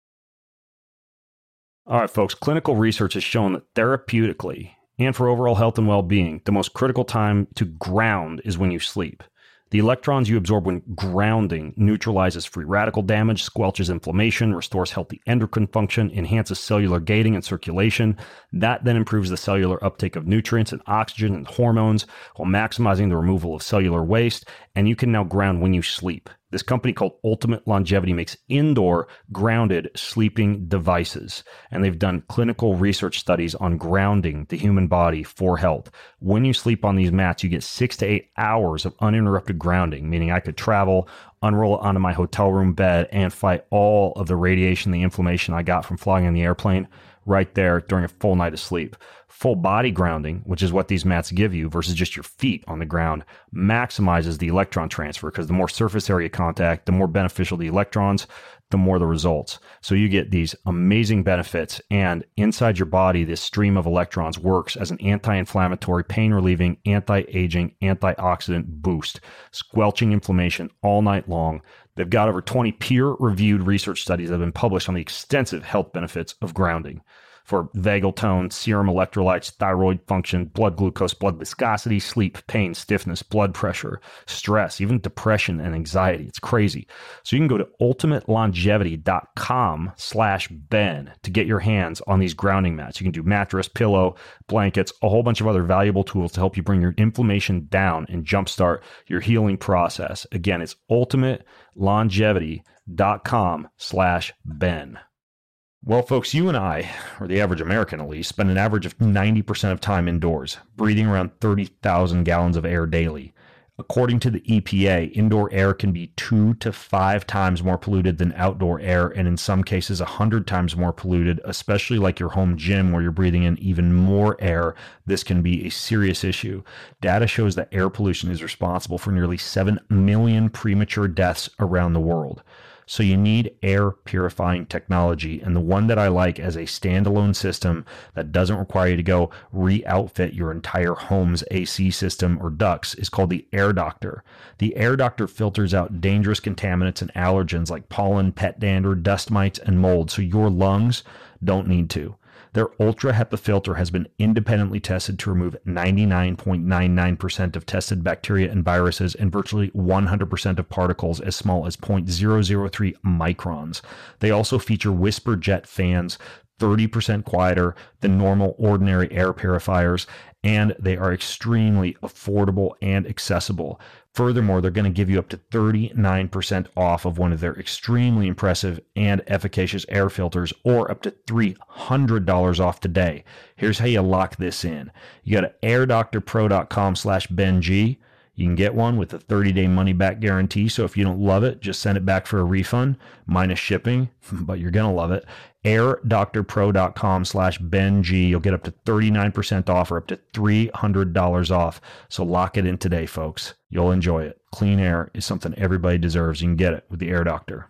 [SPEAKER 1] All right, folks, clinical research has shown that therapeutically and for overall health and well-being, the most critical time to ground is when you sleep. The electrons you absorb when grounding neutralizes free radical damage, squelches inflammation, restores healthy endocrine function, enhances cellular gating and circulation. That then improves the cellular uptake of nutrients and oxygen and hormones while maximizing the removal of cellular waste. And you can now ground when you sleep. This company called Ultimate Longevity makes indoor grounded sleeping devices. And they've done clinical research studies on grounding the human body for health. When you sleep on these mats, you get six to eight hours of uninterrupted grounding, meaning I could travel, unroll it onto my hotel room bed, and fight all of the radiation, the inflammation I got from flying in the airplane right there during a full night of sleep. Full body grounding, which is what these mats give you versus just your feet on the ground, maximizes the electron transfer because the more surface area contact, the more beneficial the electrons, the more the results. So you get these amazing benefits, and inside your body, this stream of electrons works as an anti-inflammatory, pain-relieving, anti-aging, antioxidant boost, squelching inflammation all night long. They've got over twenty peer-reviewed research studies that have been published on the extensive health benefits of grounding for vagal tone, serum electrolytes, thyroid function, blood glucose, blood viscosity, sleep, pain, stiffness, blood pressure, stress, even depression and anxiety. It's crazy. So you can go to ultimate longevity dot com slash Ben to get your hands on these grounding mats. You can do mattress, pillow, blankets, a whole bunch of other valuable tools to help you bring your inflammation down and jumpstart your healing process. Again, it's ultimate longevity dot com slash Ben. Well, folks, you and I, or the average American at least, spend an average of ninety percent of time indoors, breathing around thirty thousand gallons of air daily. According to the E P A, indoor air can be two to five times more polluted than outdoor air, and in some cases, one hundred times more polluted, especially like your home gym where you're breathing in even more air. This can be a serious issue. Data shows that air pollution is responsible for nearly seven million premature deaths around the world. So you need air purifying technology, and the one that I like as a standalone system that doesn't require you to go re-outfit your entire home's A C system or ducts is called the Air Doctor. The Air Doctor filters out dangerous contaminants and allergens like pollen, pet dander, dust mites, and mold, so your lungs don't need to. Their Ultra HEPA filter has been independently tested to remove ninety-nine point nine nine percent of tested bacteria and viruses and virtually one hundred percent of particles as small as zero point zero zero three microns. They also feature Whisper Jet fans, thirty percent quieter than normal ordinary air purifiers, and they are extremely affordable and accessible. Furthermore, they're going to give you up to thirty-nine percent off of one of their extremely impressive and efficacious air filters, or up to three hundred dollars off today. Here's how you lock this in. You go to air doctor pro dot com slash Ben G. You can get one with a thirty-day money-back guarantee, so if you don't love it, just send it back for a refund, minus shipping, but you're going to love it. air doctor pro dot com slash Ben G. You'll get up to thirty-nine percent off or up to three hundred dollars off. So lock it in today, folks. You'll enjoy it. Clean air is something everybody deserves. You can get it with the Air Doctor.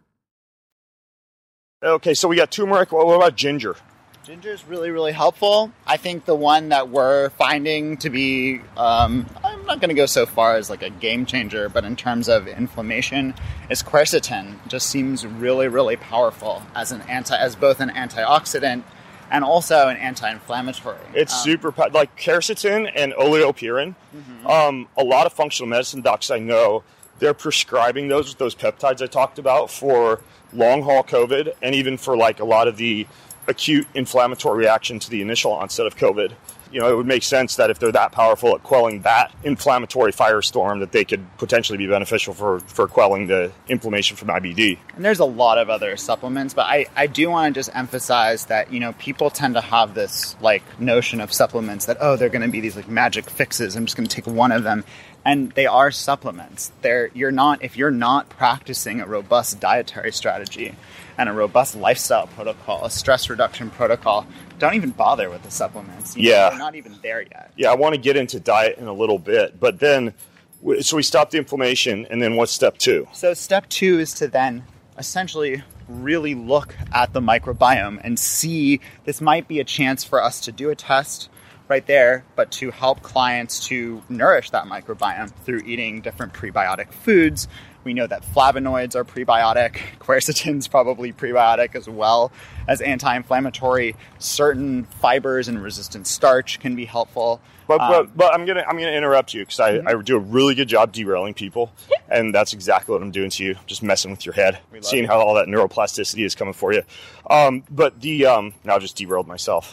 [SPEAKER 4] Okay, so we got turmeric. What about ginger?
[SPEAKER 2] Ginger is really, really helpful. I think the one that we're finding to be, um, I'm not going to go so far as like a game changer, but in terms of inflammation, is quercetin. It just seems really, really powerful as an anti, as both an antioxidant and also an anti-inflammatory.
[SPEAKER 4] It's um, super, like quercetin and oleopyrin. Mm-hmm. Um, a lot of functional medicine docs I know they're prescribing those those peptides I talked about for long haul COVID, and even for like a lot of the acute inflammatory reaction to the initial onset of COVID. You know, it would make sense that if they're that powerful at quelling that inflammatory firestorm, that they could potentially be beneficial for, for quelling the inflammation from I B D.
[SPEAKER 2] And there's a lot of other supplements, but I, I do want to just emphasize that, you know, people tend to have this, like, notion of supplements that, oh, they're going to be these, like, magic fixes. I'm just going to take one of them. And they are supplements. They're, you're not, if you're not practicing a robust dietary strategy and a robust lifestyle protocol, a stress reduction protocol, don't even bother with the supplements. You
[SPEAKER 4] yeah.
[SPEAKER 2] know, they're not even there yet.
[SPEAKER 4] Yeah, I want to get into diet in a little bit, but then, so we stop the inflammation, and then what's step two?
[SPEAKER 2] So step two is to then essentially really look at the microbiome and see, this might be a chance for us to do a test right there, but to help clients to nourish that microbiome through eating different prebiotic foods. We know that flavonoids are prebiotic, quercetin's probably prebiotic as well as anti-inflammatory. Certain fibers and resistant starch can be helpful.
[SPEAKER 4] But
[SPEAKER 2] um,
[SPEAKER 4] but, but I'm gonna I'm gonna interrupt you because I, mm-hmm. I do a really good job derailing people, and that's exactly what I'm doing to you, just messing with your head, seeing
[SPEAKER 2] you.
[SPEAKER 4] how all that neuroplasticity is coming for you. Um, but the um, now I just derailed myself.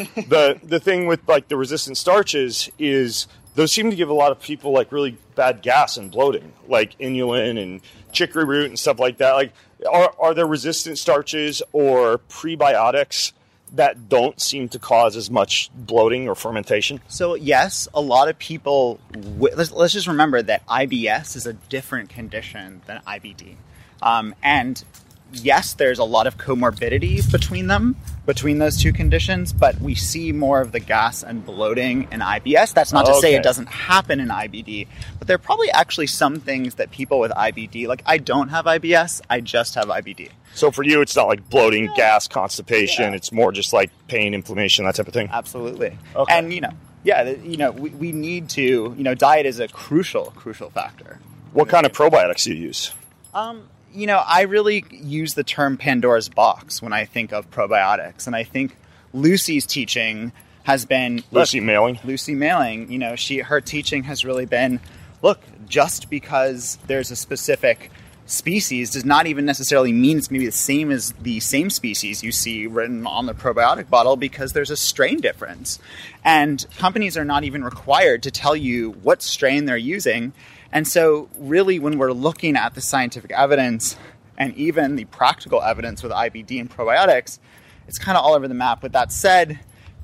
[SPEAKER 4] the the thing with like the resistant starches is those seem to give a lot of people like really bad gas and bloating, like inulin and chicory root and stuff like that. Like, are are there resistant starches or prebiotics that don't seem to cause as much bloating or fermentation?
[SPEAKER 2] So yes, a lot of people, w- let's, let's just remember that I B S is a different condition than I B D. Um, and yes, there's a lot of comorbidity between them, between those two conditions, but we see more of the gas and bloating in I B S. That's not to
[SPEAKER 4] okay.
[SPEAKER 2] say it doesn't happen in I B D, but there are probably actually some things that people with I B D, like I don't have I B S, I just have I B D.
[SPEAKER 4] So for you, it's not like bloating, yeah. gas, constipation.
[SPEAKER 2] Yeah.
[SPEAKER 4] It's more just like pain, inflammation, that type of thing.
[SPEAKER 2] Absolutely.
[SPEAKER 4] Okay.
[SPEAKER 2] And, you know, yeah, you know, we, we need to, you know, diet is a crucial, crucial factor.
[SPEAKER 4] What kind of probiotics do you use?
[SPEAKER 2] Um, you know, I really use the term Pandora's box when I think of probiotics. And I think Lucy's teaching has been...
[SPEAKER 4] Lucy
[SPEAKER 2] look,
[SPEAKER 4] Mailing?
[SPEAKER 2] Lucy Mailing, you know, she her teaching has really been, look, just because there's a specific species does not even necessarily mean it's maybe the same as the same species you see written on the probiotic bottle, because there's a strain difference. And companies are not even required to tell you what strain they're using. And so really when we're looking at the scientific evidence and even the practical evidence with I B D and probiotics, it's kind of all over the map. With that said,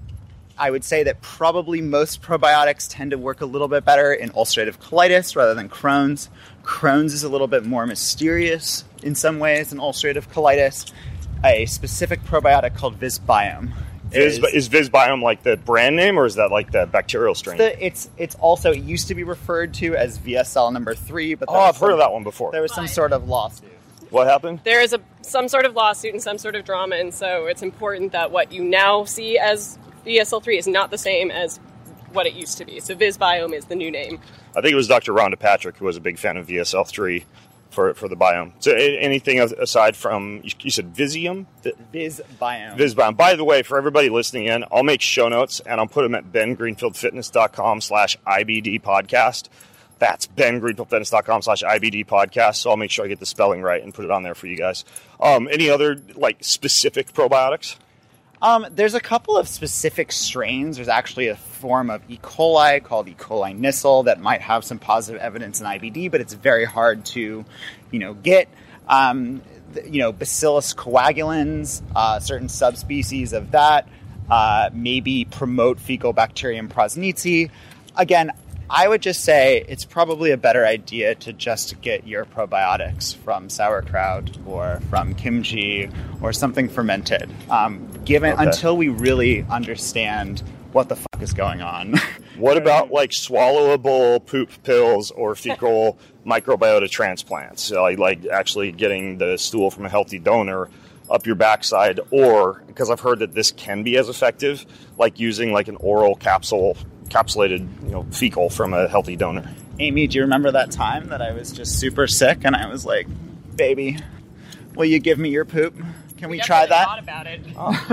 [SPEAKER 2] I would say that probably most probiotics tend to work a little bit better in ulcerative colitis rather than Crohn's. Crohn's is a little bit more mysterious in some ways than ulcerative colitis. A specific probiotic called Visbiome.
[SPEAKER 4] Viz, is, is Visbiome like the brand name, or is that like the bacterial strain?
[SPEAKER 2] The, it's it's also, it used to be referred to as V S L number three. But
[SPEAKER 4] oh, I've
[SPEAKER 2] some,
[SPEAKER 4] heard of that one before.
[SPEAKER 2] There was some sort of lawsuit.
[SPEAKER 4] What happened?
[SPEAKER 3] There is a some sort of lawsuit and some sort of drama, and so it's important that what you now see as V S L three is not the same as what it used to be. So Visbiome is the new name.
[SPEAKER 4] I think it was Doctor Rhonda Patrick who was a big fan of V S L three for for the biome. So anything aside from, you said Visium?
[SPEAKER 2] Visbiome.
[SPEAKER 4] Visbiome. By the way, for everybody listening in, I'll make show notes and I'll put them at bengreenfieldfitness.com slash IBD podcast. That's bengreenfieldfitness.com slash IBD podcast. So I'll make sure I get the spelling right and put it on there for you guys. Um, any other like specific probiotics?
[SPEAKER 2] Um, there's a couple of specific strains. There's actually a form of E. coli called E. coli Nissl that might have some positive evidence in I B D, but it's very hard to, you know, get. Um, you know, Bacillus coagulans, uh, certain subspecies of that, uh, maybe promote Fecal Bacterium prosnitzi. Again, I would just say it's probably a better idea to just get your probiotics from sauerkraut or from kimchi or something fermented. Um, given
[SPEAKER 4] okay.
[SPEAKER 2] until we really understand what the fuck is going on.
[SPEAKER 4] What about like swallowable poop pills or fecal microbiota transplants? So, like, like actually getting the stool from a healthy donor up your backside, or because I've heard that this can be as effective, like using like an oral capsule. Capsulated, you know, fecal from a healthy donor.
[SPEAKER 2] Amy, do you remember that time that I was just super sick and I was like, "Baby, will you give me your poop? Can we,
[SPEAKER 3] we
[SPEAKER 2] try that?"
[SPEAKER 3] Thought about it.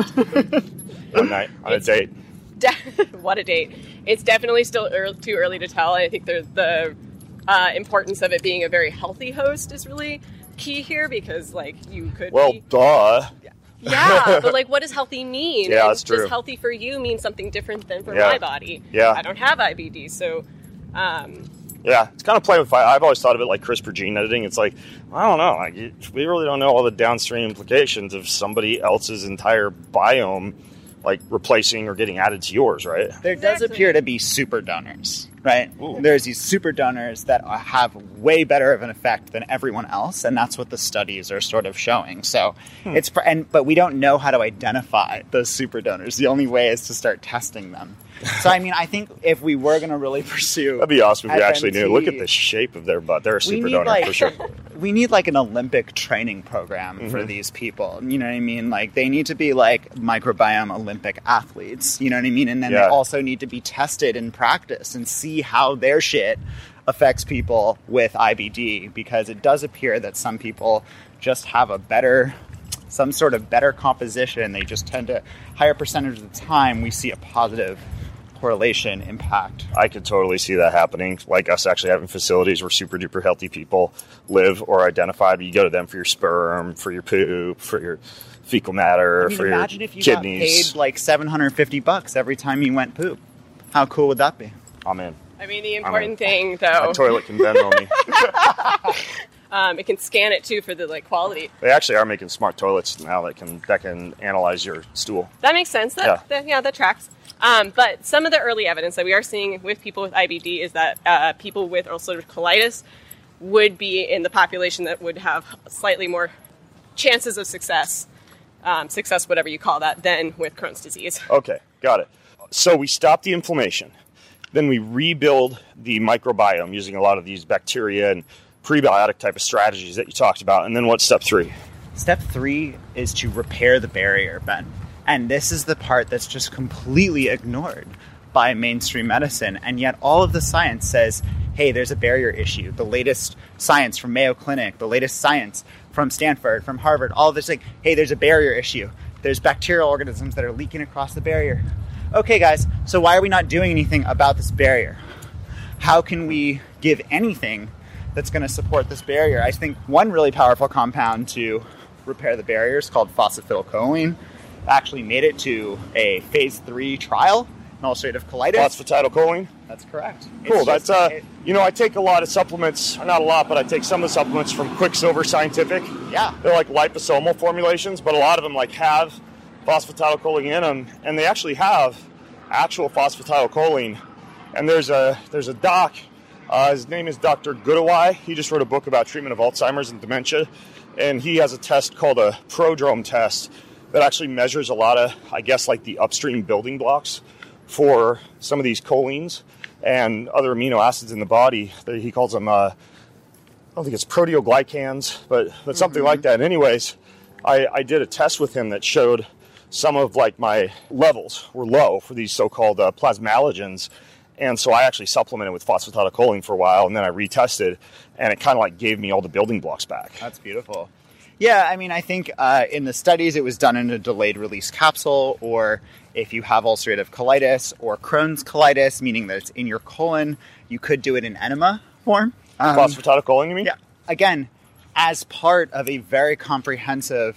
[SPEAKER 2] Oh.
[SPEAKER 4] One night on it's, a date.
[SPEAKER 3] De- what a date! It's definitely still early, too early to tell. I think the the uh, importance of it being a very healthy host is really key here, because like you could
[SPEAKER 4] Well,
[SPEAKER 3] be,
[SPEAKER 4] duh.
[SPEAKER 3] yeah, but like what does healthy mean?
[SPEAKER 4] Yeah,
[SPEAKER 3] And
[SPEAKER 4] that's true.
[SPEAKER 3] Does healthy for you mean something different than for
[SPEAKER 4] Yeah.
[SPEAKER 3] my body?
[SPEAKER 4] Yeah.
[SPEAKER 3] I don't have I B D, so um,
[SPEAKER 4] Yeah, it's kind of playing with fire. I've always thought of it like CRISPR gene editing. It's like, I don't know. Like, you, we really don't know all the downstream implications of somebody else's entire biome, like replacing or getting added to yours, right?
[SPEAKER 2] There does
[SPEAKER 3] Exactly.
[SPEAKER 2] appear to be super donors, right?
[SPEAKER 4] Ooh.
[SPEAKER 2] There's these super donors that are- have way better of an effect than everyone else, and that's what the studies are sort of showing. So
[SPEAKER 4] Hmm.
[SPEAKER 2] it's for, and but we don't know how to identify those super donors. The only way is to start testing them. So I mean, I think if we were going to really pursue,
[SPEAKER 4] That'd be awesome if we actually knew.
[SPEAKER 2] F M T,
[SPEAKER 4] Look at the shape of their butt. They're a
[SPEAKER 2] we
[SPEAKER 4] super
[SPEAKER 2] need
[SPEAKER 4] donor
[SPEAKER 2] like
[SPEAKER 4] for sure.
[SPEAKER 2] we need like an Olympic training program for
[SPEAKER 4] Mhm.
[SPEAKER 2] these people. You know what I mean? Like they need to be like microbiome Olympic athletes. You know what I mean? And then
[SPEAKER 4] Yeah.
[SPEAKER 2] they also need to be tested in practice and see how their shit affects people with I B D, because it does appear that some people just have a better, some sort of better composition. They just tend to, higher percentage of the time, we see a positive correlation impact.
[SPEAKER 4] I could totally see that happening. Like us actually having facilities where super duper healthy people live or identify. But you go to them for your sperm, for your poop, for your fecal matter,
[SPEAKER 2] I mean,
[SPEAKER 4] for
[SPEAKER 2] imagine
[SPEAKER 4] your
[SPEAKER 2] if you
[SPEAKER 4] kidneys.
[SPEAKER 2] got paid like seven hundred fifty bucks every time you went poop. How cool would that be?
[SPEAKER 4] I'm in.
[SPEAKER 3] I mean the
[SPEAKER 4] I'm
[SPEAKER 3] important
[SPEAKER 4] in.
[SPEAKER 3] thing
[SPEAKER 4] My
[SPEAKER 3] though,
[SPEAKER 4] toilet can bend on me.
[SPEAKER 3] um, it can scan it too for the like quality.
[SPEAKER 4] They actually are making smart toilets now that can that can analyze your stool.
[SPEAKER 3] That makes sense. That,
[SPEAKER 4] Yeah.
[SPEAKER 3] yeah, that, yeah, that tracks. Um, but some of the early evidence that we are seeing with people with I B D is that uh, people with ulcerative colitis would be in the population that would have slightly more chances of success, um, success, whatever you call that, than with Crohn's disease.
[SPEAKER 4] Okay, got it. So we stop the inflammation. Then we rebuild the microbiome using a lot of these bacteria and prebiotic type of strategies that you talked about. And then what's step three?
[SPEAKER 2] Step three is to repair the barrier, Ben. And this is the part that's just completely ignored by mainstream medicine. And yet all of the science says, hey, there's a barrier issue. The latest science from Mayo Clinic, the latest science from Stanford, from Harvard, all of this like, hey, there's a barrier issue. There's bacterial organisms that are leaking across the barrier. Okay, guys, so why are we not doing anything about this barrier? How can we give anything that's going to support this barrier? I think one really powerful compound to repair the barrier is called phosphatidylcholine. Actually made it to a phase three trial in ulcerative colitis.
[SPEAKER 4] Phosphatidylcholine?
[SPEAKER 2] That's correct.
[SPEAKER 4] Cool.
[SPEAKER 2] It's
[SPEAKER 4] That's,
[SPEAKER 2] just-
[SPEAKER 4] uh,
[SPEAKER 2] it-
[SPEAKER 4] you know, I take a lot of supplements, not a lot, but I take some of the supplements from Quicksilver Scientific.
[SPEAKER 2] yeah.
[SPEAKER 4] They're like liposomal formulations, but a lot of them like have phosphatidylcholine in them, and they actually have actual phosphatidylcholine. And there's a there's a doc, uh, his name is Doctor Goodaway. He just wrote a book about treatment of Alzheimer's and dementia, and he has a test called a prodrome test that actually measures a lot of, I guess, like the upstream building blocks for some of these cholines and other amino acids in the body. He calls them, uh, I don't think it's proteoglycans, but, but something
[SPEAKER 2] Mm-hmm.
[SPEAKER 4] like that. Anyways, I, I did a test with him that showed some of like my levels were low for these so-called uh, plasmalogens. And so I actually supplemented with phosphatidylcholine for a while, and then I retested, and it kind of like gave me all the building blocks back.
[SPEAKER 2] That's beautiful. Yeah, I mean, I think uh, in the studies it was done in a delayed release capsule, or if you have ulcerative colitis or Crohn's colitis, meaning that it's in your colon, you could do it in enema form. Um,
[SPEAKER 4] Phosphatidylcholine, you mean?
[SPEAKER 2] Yeah. Again, as part of a very comprehensive,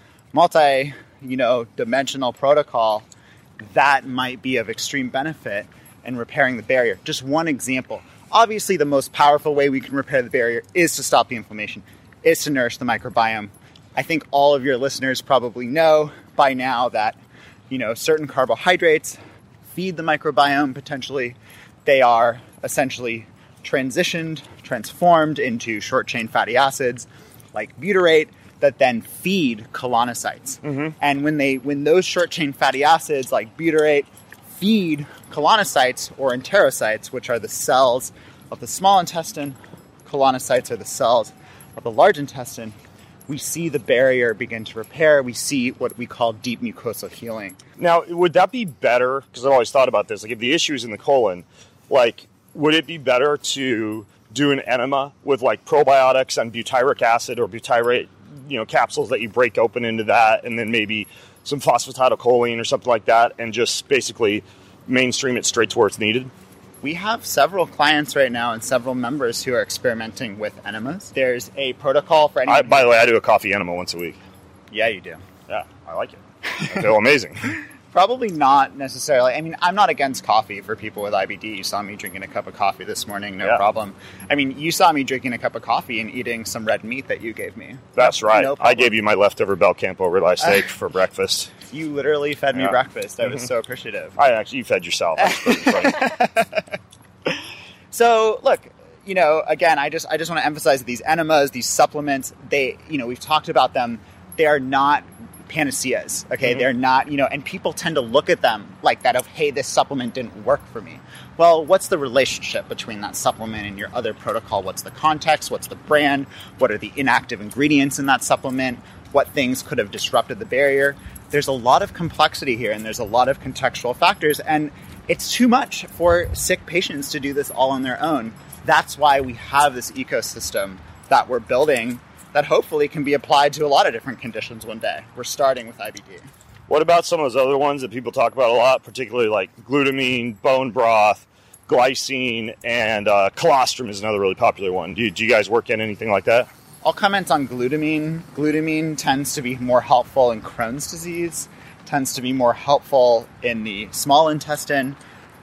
[SPEAKER 2] multi, you know, dimensional protocol, that might be of extreme benefit in repairing the barrier. Just one example. Obviously, the most powerful way we can repair the barrier is to stop the inflammation, is to nourish the microbiome. I think all of your listeners probably know by now that, you know, certain carbohydrates feed the microbiome potentially. They are essentially transitioned, transformed into short-chain fatty acids like butyrate that then feed colonocytes. Mm-hmm. And when they when those short-chain fatty acids like butyrate feed colonocytes or enterocytes, which are the cells of the small intestine, colonocytes are the cells of the large intestine, we see the barrier begin to repair. We see what we call deep mucosal healing.
[SPEAKER 4] Now, would that be better? Because I've always thought about this. Like, if the issue is in the colon, like, would it be better to do an enema with like probiotics and butyric acid or butyrate, you know, capsules that you break open into that, and then maybe some phosphatidylcholine or something like that, and just basically mainstream it straight to where it's needed?
[SPEAKER 2] We have several clients right now and several members who are experimenting with enemas. There's a protocol for anyone.
[SPEAKER 4] I, by the way, I do a coffee enema once a week.
[SPEAKER 2] Yeah, you do.
[SPEAKER 4] Yeah, I like it. I feel amazing.
[SPEAKER 2] Probably not necessarily. I mean, I'm not against coffee for people with I B D. You saw me drinking a cup of coffee this morning, no
[SPEAKER 4] yeah.
[SPEAKER 2] problem. I mean, you saw me drinking a cup of coffee and eating some red meat that you gave me.
[SPEAKER 4] That's right.
[SPEAKER 2] No
[SPEAKER 4] I gave you my leftover Bel Campo ribeye steak for breakfast.
[SPEAKER 2] You literally fed me
[SPEAKER 4] yeah.
[SPEAKER 2] breakfast. I
[SPEAKER 4] mm-hmm.
[SPEAKER 2] was so appreciative.
[SPEAKER 4] I actually, you fed yourself.
[SPEAKER 2] So, look, you know, again, I just I just want to emphasize that these enemas, these supplements, they, you know, we've talked about them. They are not panaceas, okay? Mm-hmm. They're not, you know, and people tend to look at them like that of, hey, this supplement didn't work for me. Well, what's the relationship between that supplement and your other protocol? What's the context? What's the brand? What are the inactive ingredients in that supplement? What things could have disrupted the barrier? There's a lot of complexity here, and there's a lot of contextual factors, and it's too much for sick patients to do this all on their own. That's why we have this ecosystem that we're building that hopefully can be applied to a lot of different conditions one day. We're starting with I B D.
[SPEAKER 4] What about some of those other ones that people talk about a lot, particularly like glutamine, bone broth, glycine, and uh, colostrum is another really popular one. Do you, do you guys work in anything like that?
[SPEAKER 2] I'll comment on glutamine. Glutamine tends to be more helpful in Crohn's disease, tends to be more helpful in the small intestine.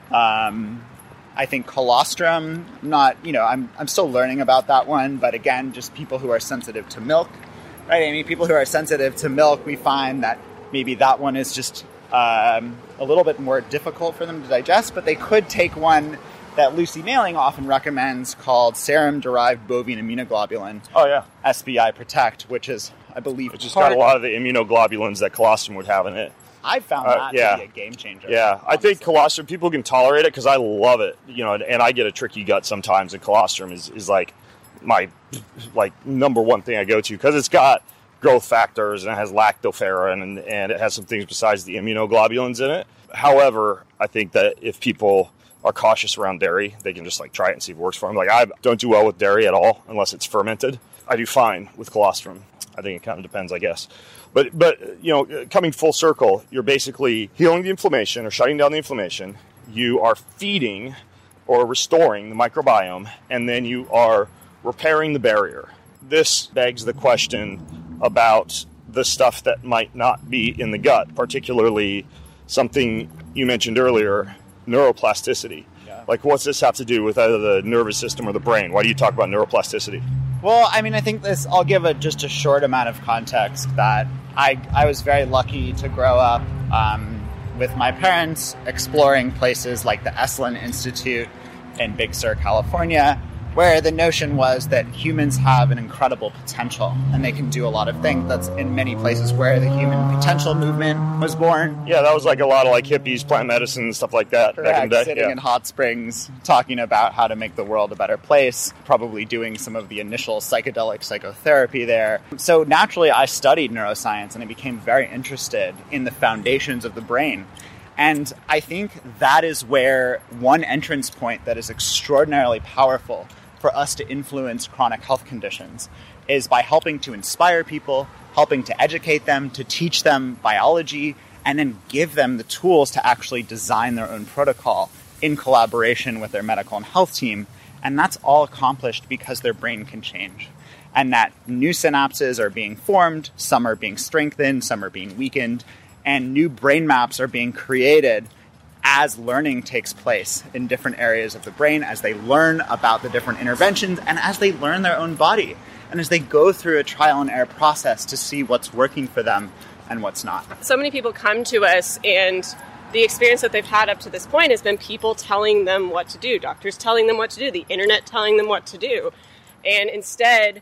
[SPEAKER 2] Um, I think colostrum, not, you know, I'm I'm still learning about that one, but again, just people who are sensitive to milk, right? I mean, people who are sensitive to milk, we find that maybe that one is just um, a little bit more difficult for them to digest, but they could take one that Lucy Mailing often recommends called serum-derived bovine immunoglobulin.
[SPEAKER 4] Oh, yeah.
[SPEAKER 2] S B I Protect, which is, I believe,
[SPEAKER 4] It's just
[SPEAKER 2] part,
[SPEAKER 4] got a lot of the immunoglobulins that colostrum would have in it.
[SPEAKER 2] I found
[SPEAKER 4] Uh,
[SPEAKER 2] that
[SPEAKER 4] yeah.
[SPEAKER 2] to be a game changer.
[SPEAKER 4] Yeah, I think colostrum, people can tolerate it because I love it, you know, and I get a tricky gut sometimes, and colostrum is, is like my like number one thing I go to because it's got growth factors and it has lactoferrin and, and it has some things besides the immunoglobulins in it. However, I think that if people are cautious around dairy, they can just like try it and see if it works for them. Like I don't do well with dairy at all unless it's fermented. I do fine with colostrum. I think it kind of depends, I guess. But, but you know, coming full circle, you're basically healing the inflammation or shutting down the inflammation. You are feeding or restoring the microbiome, and then you are repairing the barrier. This begs the question about the stuff that might not be in the gut, particularly something you mentioned earlier, neuroplasticity. Yeah. Like, what's this have to do with either the nervous system or the brain? Why do you talk about neuroplasticity?
[SPEAKER 2] Well, I mean, I think this, I'll give a, just a short amount of context that I, I was very lucky to grow up um, with my parents exploring places like the Esalen Institute in Big Sur, California, where the notion was that humans have an incredible potential and they can do a lot of things. That's in many places where the human potential movement was born.
[SPEAKER 4] Yeah, that was like a lot of like hippies, plant medicine, and stuff like that.
[SPEAKER 2] Correct.
[SPEAKER 4] Back in the day.
[SPEAKER 2] Sitting
[SPEAKER 4] yeah.
[SPEAKER 2] in hot springs, talking about how to make the world a better place, probably doing some of the initial psychedelic psychotherapy there. So naturally, I studied neuroscience and I became very interested in the foundations of the brain. And I think that is where one entrance point that is extraordinarily powerful for us to influence chronic health conditions is by helping to inspire people, helping to educate them, to teach them biology, and then give them the tools to actually design their own protocol in collaboration with their medical and health team. And that's all accomplished because their brain can change. And that new synapses are being formed, some are being strengthened, some are being weakened, and new brain maps are being created as learning takes place in different areas of the brain, as they learn about the different interventions, and as they learn their own body, and as they go through a trial and error process to see what's working for them and what's not.
[SPEAKER 3] So many people come to us, and the experience that they've had up to this point has been people telling them what to do, doctors telling them what to do, the internet telling them what to do. And instead,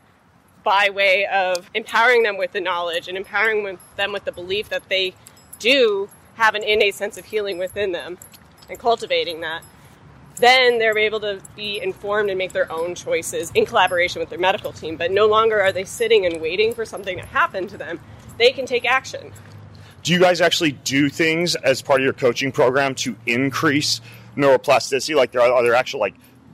[SPEAKER 3] by way of empowering them with the knowledge and empowering them with the belief that they do have an innate sense of healing within them and cultivating that, then they're able to be informed and make their own choices in collaboration with their medical team. But no longer are they sitting and waiting for something to happen to them. They can take action.
[SPEAKER 4] Do you guys actually do things as part of your coaching program to increase neuroplasticity? Like, there are, are there actual like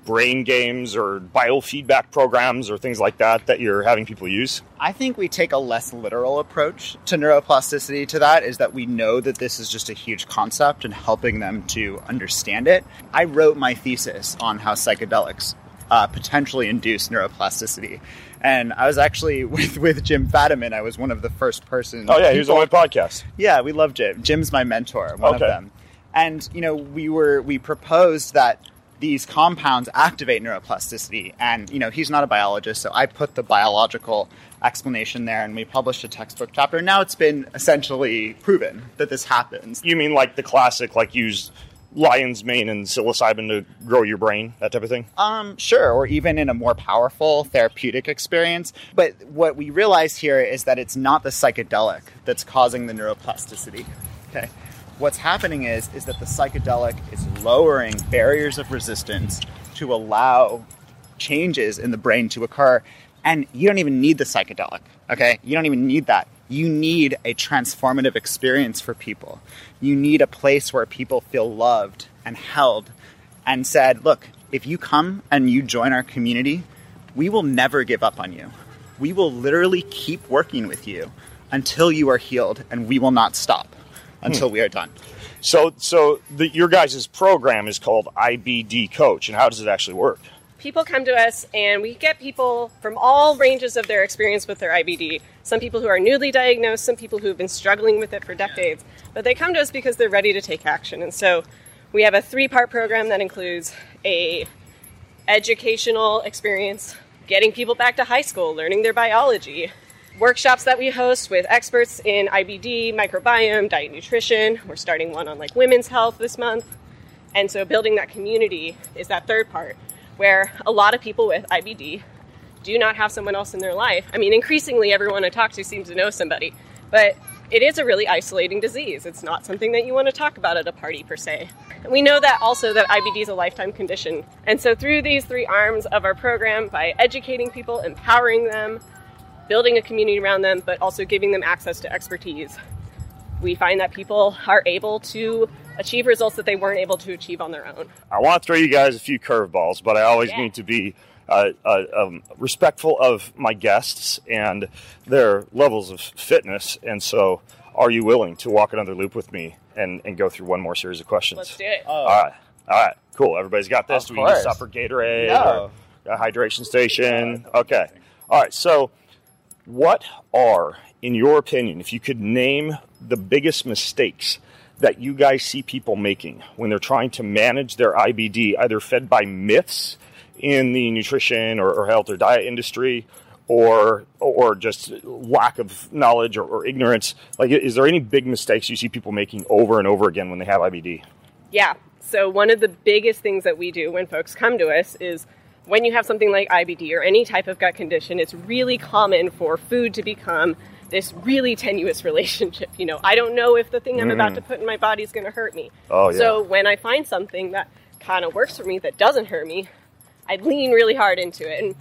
[SPEAKER 4] brain games or biofeedback programs or things like that that you're having people use?
[SPEAKER 2] I think we take a less literal approach to neuroplasticity to that, is that we know that this is just a huge concept and helping them to understand it. I wrote my thesis on how psychedelics uh, potentially induce neuroplasticity. And I was actually with, with Jim Fadiman. I was one of the first persons.
[SPEAKER 4] Oh, yeah, he was on my podcast.
[SPEAKER 2] Yeah, we love Jim. Jim's my mentor, one
[SPEAKER 4] okay.
[SPEAKER 2] of them. And, you know, we were we proposed that these compounds activate neuroplasticity. And, you know, he's not a biologist, so I put the biological explanation there, and we published a textbook chapter. Now it's been essentially proven that this happens.
[SPEAKER 4] You mean like the classic, like use lion's mane and psilocybin to grow your brain, that type of thing?
[SPEAKER 2] Um, sure, or even in a more powerful therapeutic experience. But what we realized here is that it's not the psychedelic that's causing the neuroplasticity. Okay. What's happening is, is that the psychedelic is lowering barriers of resistance to allow changes in the brain to occur. And you don't even need the psychedelic, okay? You don't even need that. You need a transformative experience for people. You need a place where people feel loved and held and said, look, if you come and you join our community, we will never give up on you. We will literally keep working with you until you are healed, and we will not stop until hmm. we are done.
[SPEAKER 4] So so the, your guys' program is called I B D Coach, and how does it actually work?
[SPEAKER 3] People come to us, and we get people from all ranges of their experience with their I B D. Some people who are newly diagnosed, some people who have been struggling with it for decades. But they come to us because they're ready to take action. And so we have a three-part program that includes a educational experience, getting people back to high school, learning their biology, workshops that we host with experts in I B D, microbiome, diet, nutrition. We're starting one on like women's health this month. And so building that community is that third part, where a lot of people with I B D do not have someone else in their life. I mean, increasingly everyone I talk to seems to know somebody, but it is a really isolating disease. It's not something that you want to talk about at a party per se. And we know that also that I B D is a lifetime condition. And so through these three arms of our program, by educating people, empowering them, building a community around them, but also giving them access to expertise, we find that people are able to achieve results that they weren't able to achieve on their own.
[SPEAKER 4] I want to throw you guys a few curveballs, but I always yeah. need to be uh, uh, um, respectful of my guests and their levels of fitness. And so are you willing to walk another loop with me and, and go through one more series of questions?
[SPEAKER 3] Let's do it.
[SPEAKER 2] Oh.
[SPEAKER 4] All right. All right. Cool. Everybody's got this.
[SPEAKER 2] Of
[SPEAKER 4] Do
[SPEAKER 2] course.
[SPEAKER 4] we need to stop for Gatorade
[SPEAKER 2] No.
[SPEAKER 4] or a hydration station? Okay. All right. So what are, in your opinion, if you could name the biggest mistakes that you guys see people making when they're trying to manage their I B D, either fed by myths in the nutrition or, or health or diet industry, or or just lack of knowledge or, or ignorance? Like, is there any big mistakes you see people making over and over again when they have I B D?
[SPEAKER 3] Yeah. So one of the biggest things that we do when folks come to us is when you have something like I B D or any type of gut condition, it's really common for food to become this really tenuous relationship. You know, I don't know if the thing I'm mm. about to put in my body is going to hurt me.
[SPEAKER 4] Oh, yeah.
[SPEAKER 3] So when I find something that kind of works for me that doesn't hurt me, I lean really hard into it. And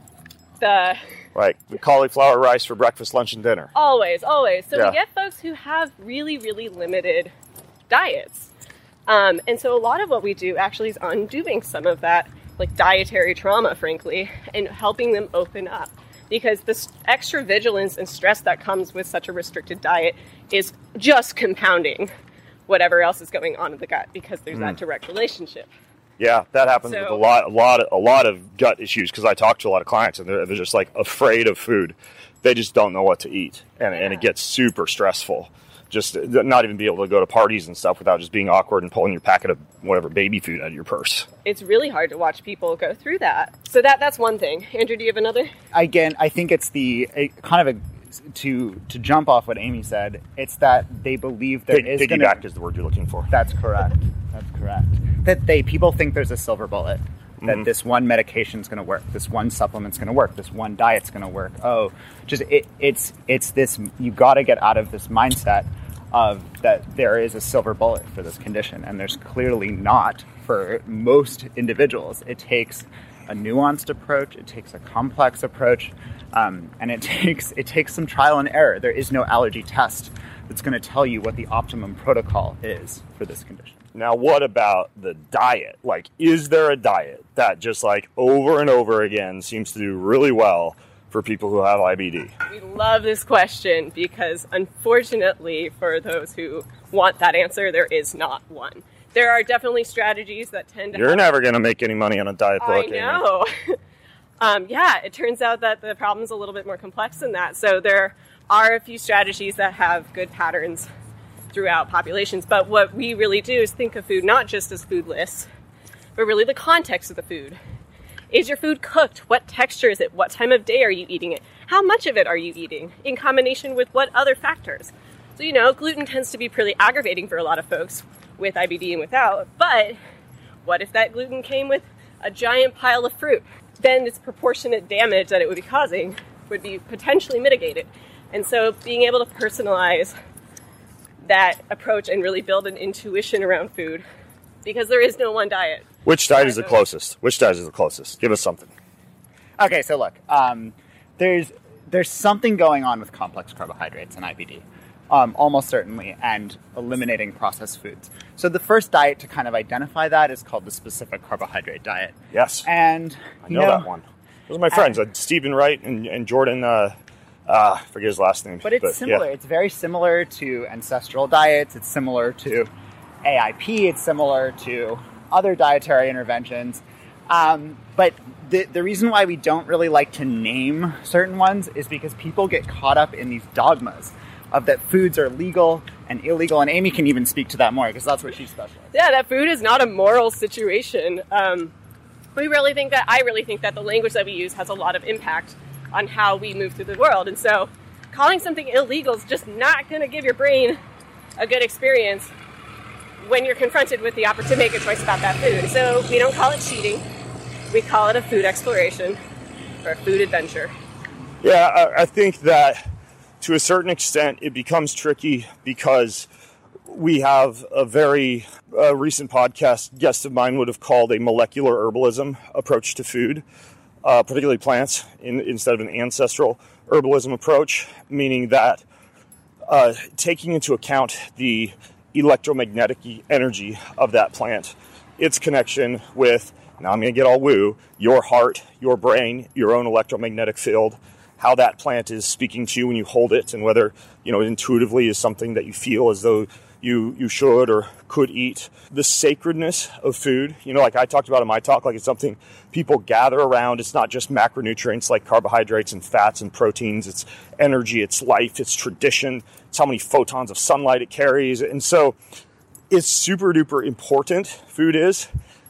[SPEAKER 3] the...
[SPEAKER 4] Right. The cauliflower rice for breakfast, lunch, and dinner.
[SPEAKER 3] Always, always. So
[SPEAKER 4] yeah.
[SPEAKER 3] we get folks who have really, really limited diets. Um, and so a lot of what we do actually is undoing some of that, like dietary trauma, frankly, and helping them open up. Because this extra vigilance and stress that comes with such a restricted diet is just compounding whatever else is going on in the gut, because there's mm. that direct relationship.
[SPEAKER 4] Yeah, that happens
[SPEAKER 3] so,
[SPEAKER 4] with a lot, a lot, of, a lot of gut issues. Because I talk to a lot of clients, and they're, they're just like afraid of food. They just don't know what to eat, and yeah. and it gets super stressful. Just not even be able to go to parties and stuff without just being awkward and pulling your packet of whatever baby food out of your purse.
[SPEAKER 3] It's really hard to watch people go through that. So that that's one thing. Andrew, do you have another?
[SPEAKER 2] Again, I think it's the a, kind of a to to jump off what Amy said. It's that they believe there
[SPEAKER 4] Pig,
[SPEAKER 2] is
[SPEAKER 4] piggyback
[SPEAKER 2] gonna,
[SPEAKER 4] is the word you're looking for.
[SPEAKER 2] That's correct. That's correct. That they people think there's a silver bullet. That mm-hmm. this one medication's going to work, this one supplement's going to work, this one diet's going to work. Oh, just it, it's it's this. You got to get out of this mindset of that there is a silver bullet for this condition, and there's clearly not for most individuals. It takes a nuanced approach. It takes a complex approach. Um, and it takes it takes some trial and error. There is no allergy test that's going to tell you what the optimum protocol is for this condition.
[SPEAKER 4] Now, what about the diet? Like, is there a diet that just like over and over again seems to do really well for people who have I B D?
[SPEAKER 3] We love this question because, unfortunately, for those who want that answer, there is not one. There are definitely strategies that tend to...
[SPEAKER 4] You're
[SPEAKER 3] have...
[SPEAKER 4] never going to make any money on a diet book.
[SPEAKER 3] I know. um, yeah, it turns out that the problem's a little bit more complex than that. So there are a few strategies that have good patterns throughout populations. But what we really do is think of food not just as food lists, but really the context of the food. Is your food cooked? What texture is it? What time of day are you eating it? How much of it are you eating? In combination with what other factors? So, you know, gluten tends to be pretty aggravating for a lot of folks with I B D and without, but what if that gluten came with a giant pile of fruit? Then this proportionate damage that it would be causing would be potentially mitigated. And so being able to personalize that approach and really build an intuition around food, because there is no one diet.
[SPEAKER 4] Which diet is the closest? Which diet is the closest? Give us something.
[SPEAKER 2] Okay, so look, um, there's there's something going on with complex carbohydrates and I B D, um, almost certainly, and eliminating processed foods. So the first diet to kind of identify that is called the specific carbohydrate diet.
[SPEAKER 4] Yes.
[SPEAKER 2] And
[SPEAKER 4] I know, you know that one. Those are my friends, uh, Stephen Wright and, and Jordan, uh, uh, I forget his last name.
[SPEAKER 2] But it's but, similar.
[SPEAKER 4] Yeah.
[SPEAKER 2] It's very similar to ancestral diets. It's similar to A I P. It's similar to other dietary interventions. Um, but the, the reason why we don't really like to name certain ones is because people get caught up in these dogmas of that foods are legal and illegal. And Amy can even speak to that more because that's where she's specialized.
[SPEAKER 3] Yeah, that food is not a moral situation. Um, we really think that, I really think that the language that we use has a lot of impact on how we move through the world. And so calling something illegal is just not going to give your brain a good experience when you're confronted with the opportunity to make a choice about that food. So we don't call it cheating. We call it a food exploration or a food adventure.
[SPEAKER 4] Yeah, I, I think that to a certain extent it becomes tricky because we have a very uh, recent podcast guest of mine would have called a molecular herbalism approach to food, uh, particularly plants, in, instead of an ancestral herbalism approach, meaning that uh, taking into account the electromagnetic energy of that plant, its connection with, now I'm going to get all woo, your heart, your brain, your own electromagnetic field, how that plant is speaking to you when you hold it, and whether, you know, intuitively is something that you feel as though you you should or could eat. The sacredness of food, you know, like I talked about in my talk, like it's something people gather around. It's not just macronutrients like carbohydrates and fats and proteins. It's energy, it's life, it's tradition. It's how many photons of sunlight it carries. And so it's super duper important, food is.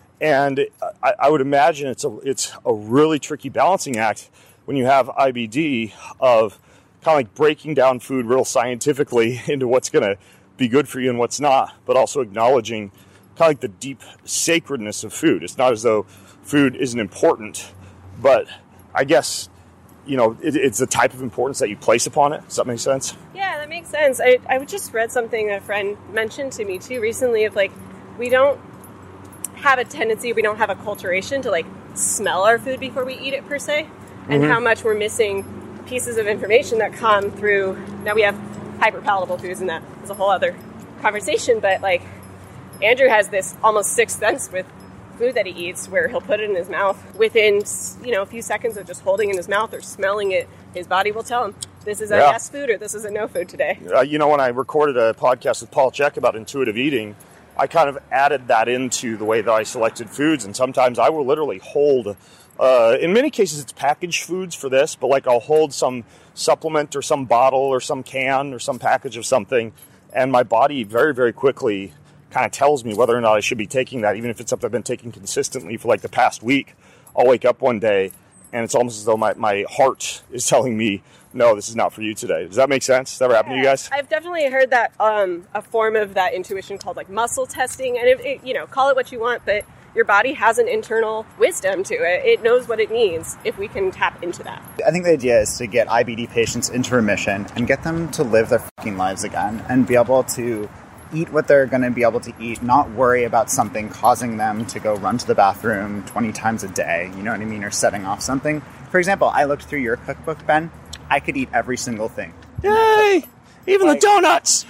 [SPEAKER 4] And I, I would imagine it's a it's a really tricky balancing act when you have I B D of kind of like breaking down food real scientifically into what's going to be good for you and what's not, but also acknowledging kind of like the deep sacredness of food. It's not as though food isn't important, but I guess, you know, it, it's the type of importance that you place upon it. Does that make sense?
[SPEAKER 3] Yeah, that makes sense. I, I just read something a friend mentioned to me too recently of like, we don't have a tendency, we don't have a culturation to like smell our food before we eat it per se, and mm-hmm. how much we're missing pieces of information that come through. Now we have hyper palatable foods, and that is a whole other conversation, but like Andrew has this almost sixth sense with food that he eats, where he'll put it in his mouth within, you know, a few seconds of just holding it in his mouth or smelling it. His body will tell him this is a yeah. yes food or this is a no food today.
[SPEAKER 4] Uh, you know, when I recorded a podcast with Paul Chek about intuitive eating, I kind of added that into the way that I selected foods, and sometimes I will literally hold, uh, in many cases it's packaged foods for this, but like I'll hold some supplement or some bottle or some can or some package of something, and my body very, very quickly kind of tells me whether or not I should be taking that, even if it's something I've been taking consistently for like the past week. I'll wake up one day and it's almost as though my, my heart is telling me, no, this is not for you today. Does that make sense? Does that ever happen
[SPEAKER 3] yeah,
[SPEAKER 4] to you guys?
[SPEAKER 3] I've definitely heard that, um, a form of that intuition called like muscle testing, and it, it, you know, call it what you want, but your body has an internal wisdom to it. It knows what it needs if we can tap into that.
[SPEAKER 2] I think the idea is to get I B D patients into remission and get them to live their fucking lives again and be able to eat what they're going to be able to eat, not worry about something causing them to go run to the bathroom twenty times a day, you know what I mean, or setting off something. For example, I looked through your cookbook, Ben. I could eat every single thing.
[SPEAKER 4] Yay! Even like, the donuts!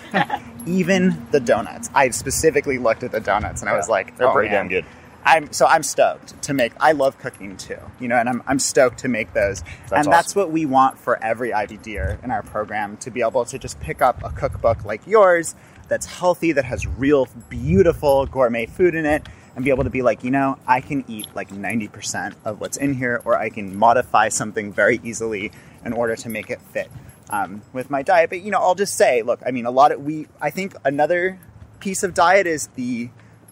[SPEAKER 2] Even the donuts. I specifically looked at the donuts, and yeah, I was like,
[SPEAKER 4] they're
[SPEAKER 2] oh,
[SPEAKER 4] pretty
[SPEAKER 2] man.
[SPEAKER 4] damn good.
[SPEAKER 2] I'm so I'm stoked to make. I love cooking too, you know, and I'm I'm stoked to make those. That's and awesome. That's what we want for every IBDer in our program, to be able to just pick up a cookbook like yours that's healthy, that has real beautiful gourmet food in it, and be able to be like, you know, I can eat like ninety percent of what's in here, or I can modify something very easily in order to make it fit um, with my diet. But you know, I'll just say, look, I mean, a lot of we. I think another piece of diet is the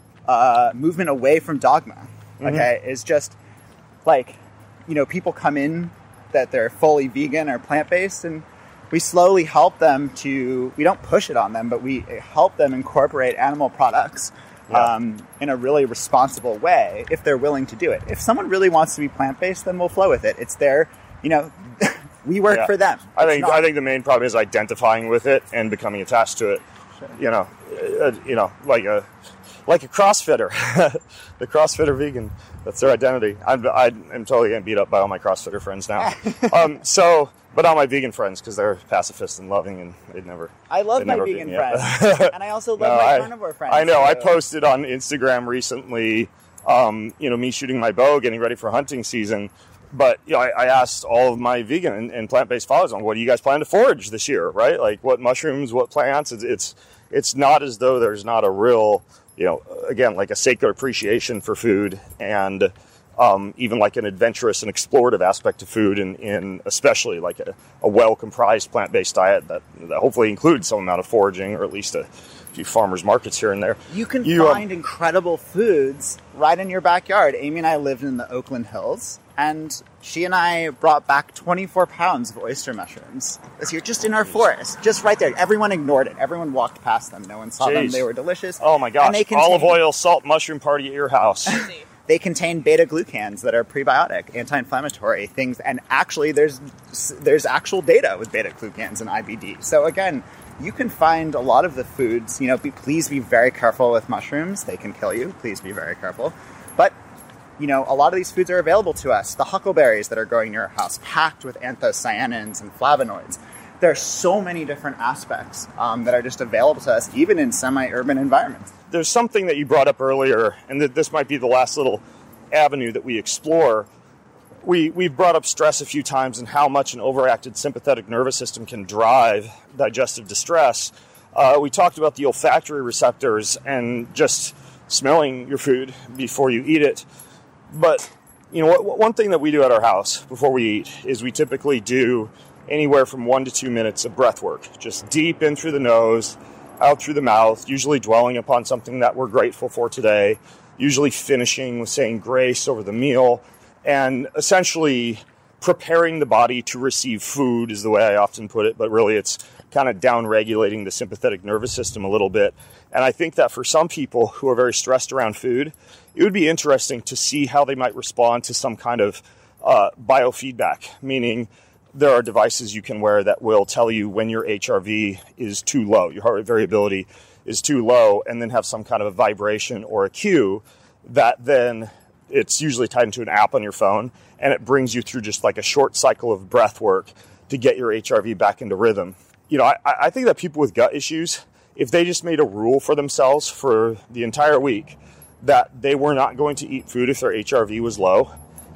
[SPEAKER 2] Uh, movement away from dogma, okay, mm-hmm. is just like, you know, people come in that they're fully vegan or plant-based, and we slowly help them to, we don't push it on them, but we help them incorporate animal products yeah. um, in a really responsible way if they're willing to do it. If someone really wants to be plant-based, then we'll flow with it. It's their, you know, we work yeah. for them.
[SPEAKER 4] I think, not- I think the main problem is identifying with it and becoming attached to it. Sure. You know, uh, you know, like a, Like a CrossFitter, the CrossFitter vegan. That's their identity. I'm, I'm totally getting beat up by all my CrossFitter friends now. um, so, but all my vegan friends, because they're pacifist and loving, and they'd never.
[SPEAKER 2] I love my vegan friends, and I also love
[SPEAKER 4] no,
[SPEAKER 2] my
[SPEAKER 4] I,
[SPEAKER 2] carnivore friends.
[SPEAKER 4] I know.
[SPEAKER 2] Too.
[SPEAKER 4] I posted on Instagram recently, um, you know, me shooting my bow, getting ready for hunting season. But you know, I, I asked all of my vegan and, and plant-based followers, on what do you guys plan to forage this year, right? Like what mushrooms, what plants? It's it's, it's not as though there's not a real, you know, again, like a sacred appreciation for food, and um, even like an adventurous and explorative aspect to food, in, in especially like a, a well-comprised plant-based diet that, that hopefully includes some amount of foraging, or at least a few farmers markets here and there.
[SPEAKER 2] You can
[SPEAKER 4] you,
[SPEAKER 2] find
[SPEAKER 4] um,
[SPEAKER 2] incredible foods right in your backyard. Amy and I lived in the Oakland Hills, and she and I brought back twenty-four pounds of oyster mushrooms this year, just in our forest, just right there. Everyone ignored it. Everyone walked past them. No one saw Jeez. them. They were delicious.
[SPEAKER 4] Oh my gosh.
[SPEAKER 2] And they contain,
[SPEAKER 4] olive oil, salt, mushroom party at your house.
[SPEAKER 2] They contain beta-glucans that are prebiotic, anti-inflammatory things. And actually, there's there's actual data with beta-glucans and I B D. So again, you can find a lot of the foods. You know, be, please be very careful with mushrooms. They can kill you. Please be very careful. But you know, a lot of these foods are available to us. The huckleberries that are growing near our house, packed with anthocyanins and flavonoids. There are so many different aspects um, that are just available to us, even in semi-urban environments.
[SPEAKER 4] There's something that you brought up earlier, and that this might be the last little avenue that we explore. We, we've brought up stress a few times, and how much an overactive sympathetic nervous system can drive digestive distress. Uh, we talked about the olfactory receptors and just smelling your food before you eat it. But, you know, what, one thing that we do at our house before we eat is we typically do anywhere from one to two minutes of breath work. Just deep in through the nose, out through the mouth, usually dwelling upon something that we're grateful for today, usually finishing with saying grace over the meal, and essentially preparing the body to receive food is the way I often put it, but really it's kind of down-regulating the sympathetic nervous system a little bit. And I think that for some people who are very stressed around food, it would be interesting to see how they might respond to some kind of uh, biofeedback, meaning there are devices you can wear that will tell you when your H R V is too low, your heart rate variability is too low, and then have some kind of a vibration or a cue that then it's usually tied into an app on your phone, and it brings you through just like a short cycle of breath work to get your H R V back into rhythm. You know, I, I think that people with gut issues, if they just made a rule for themselves for the entire week that they were not going to eat food if their H R V was low,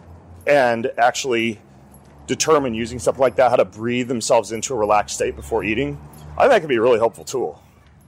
[SPEAKER 4] and actually determine using something like that how to breathe themselves into a relaxed state before eating, I think that could be a really helpful tool.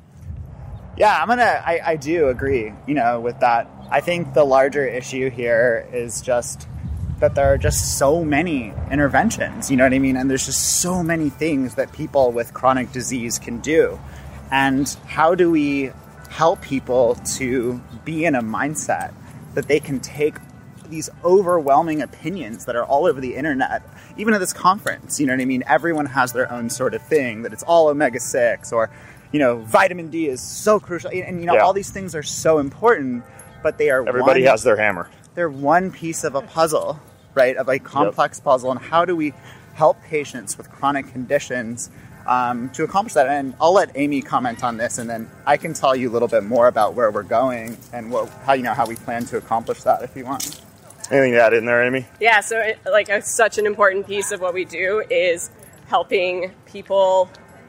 [SPEAKER 2] Yeah, I'm gonna, I, I do agree, you know, with that. I think the larger issue here is just that there are just so many interventions, you know what I mean? And there's just so many things that people with chronic disease can do. And how do we help people to be in a mindset that they can take these overwhelming opinions that are all over the internet, even at this conference, you know what I mean? Everyone has their own sort of thing, that it's all omega six, or, you know, vitamin D is so crucial. And, you know, yeah. all these things are so important, but they are
[SPEAKER 4] Everybody
[SPEAKER 2] one,
[SPEAKER 4] has their hammer.
[SPEAKER 2] They're one piece of a puzzle, right? Of a complex yep. puzzle. And how do we help patients with chronic conditions um, to accomplish that. And I'll let Amy comment on this, and then I can tell you a little bit more about where we're going and what, how you know how we plan to accomplish that if you want.
[SPEAKER 4] Anything to add in there, Amy?
[SPEAKER 3] Yeah, so it, like a, such an important piece of what we do is helping people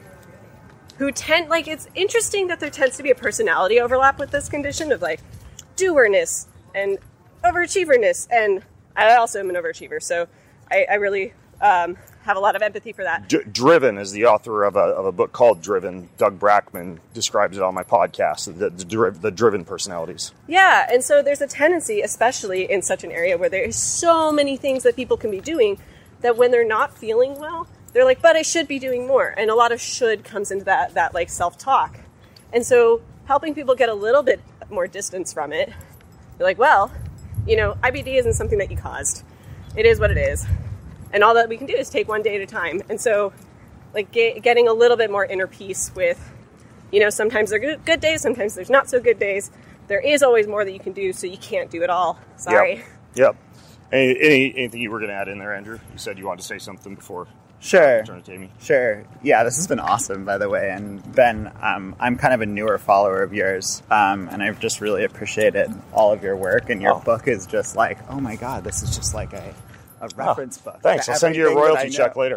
[SPEAKER 3] who tend, like, it's interesting that there tends to be a personality overlap with this condition of like doerness and overachieverness, and I also am an overachiever, so I, I really um, have a lot of empathy for that.
[SPEAKER 4] D- Driven is the author of a, of a book called Driven. Doug Brackman describes it on my podcast, the, the, the, the driven personalities.
[SPEAKER 3] Yeah, and so there's a tendency, especially in such an area where there is so many things that people can be doing, that when they're not feeling well, they're like, but I should be doing more. And a lot of should comes into that, that like self-talk. And so helping people get a little bit more distance from it, you're like, well, you know, I B D isn't something that you caused. It is what it is. And all that we can do is take one day at a time. And so, like, get, getting a little bit more inner peace with, you know, sometimes there are good, good days, sometimes there's not so good days. There is always more that you can do, so you can't do it all. Sorry.
[SPEAKER 4] Yep. yep. Any, any, anything you were going to add in there, Andrew? You said you wanted to say something before.
[SPEAKER 2] Sure.
[SPEAKER 4] Turn it to Amy.
[SPEAKER 2] Sure. Yeah, this has been awesome, by the way. And Ben, um, I'm kind of a newer follower of yours, um, and I've just really appreciated all of your work. And your
[SPEAKER 4] oh.
[SPEAKER 2] book is just like, oh my God, this is just like a, a reference
[SPEAKER 4] oh,
[SPEAKER 2] book.
[SPEAKER 4] Thanks. I'll send you a royalty check later.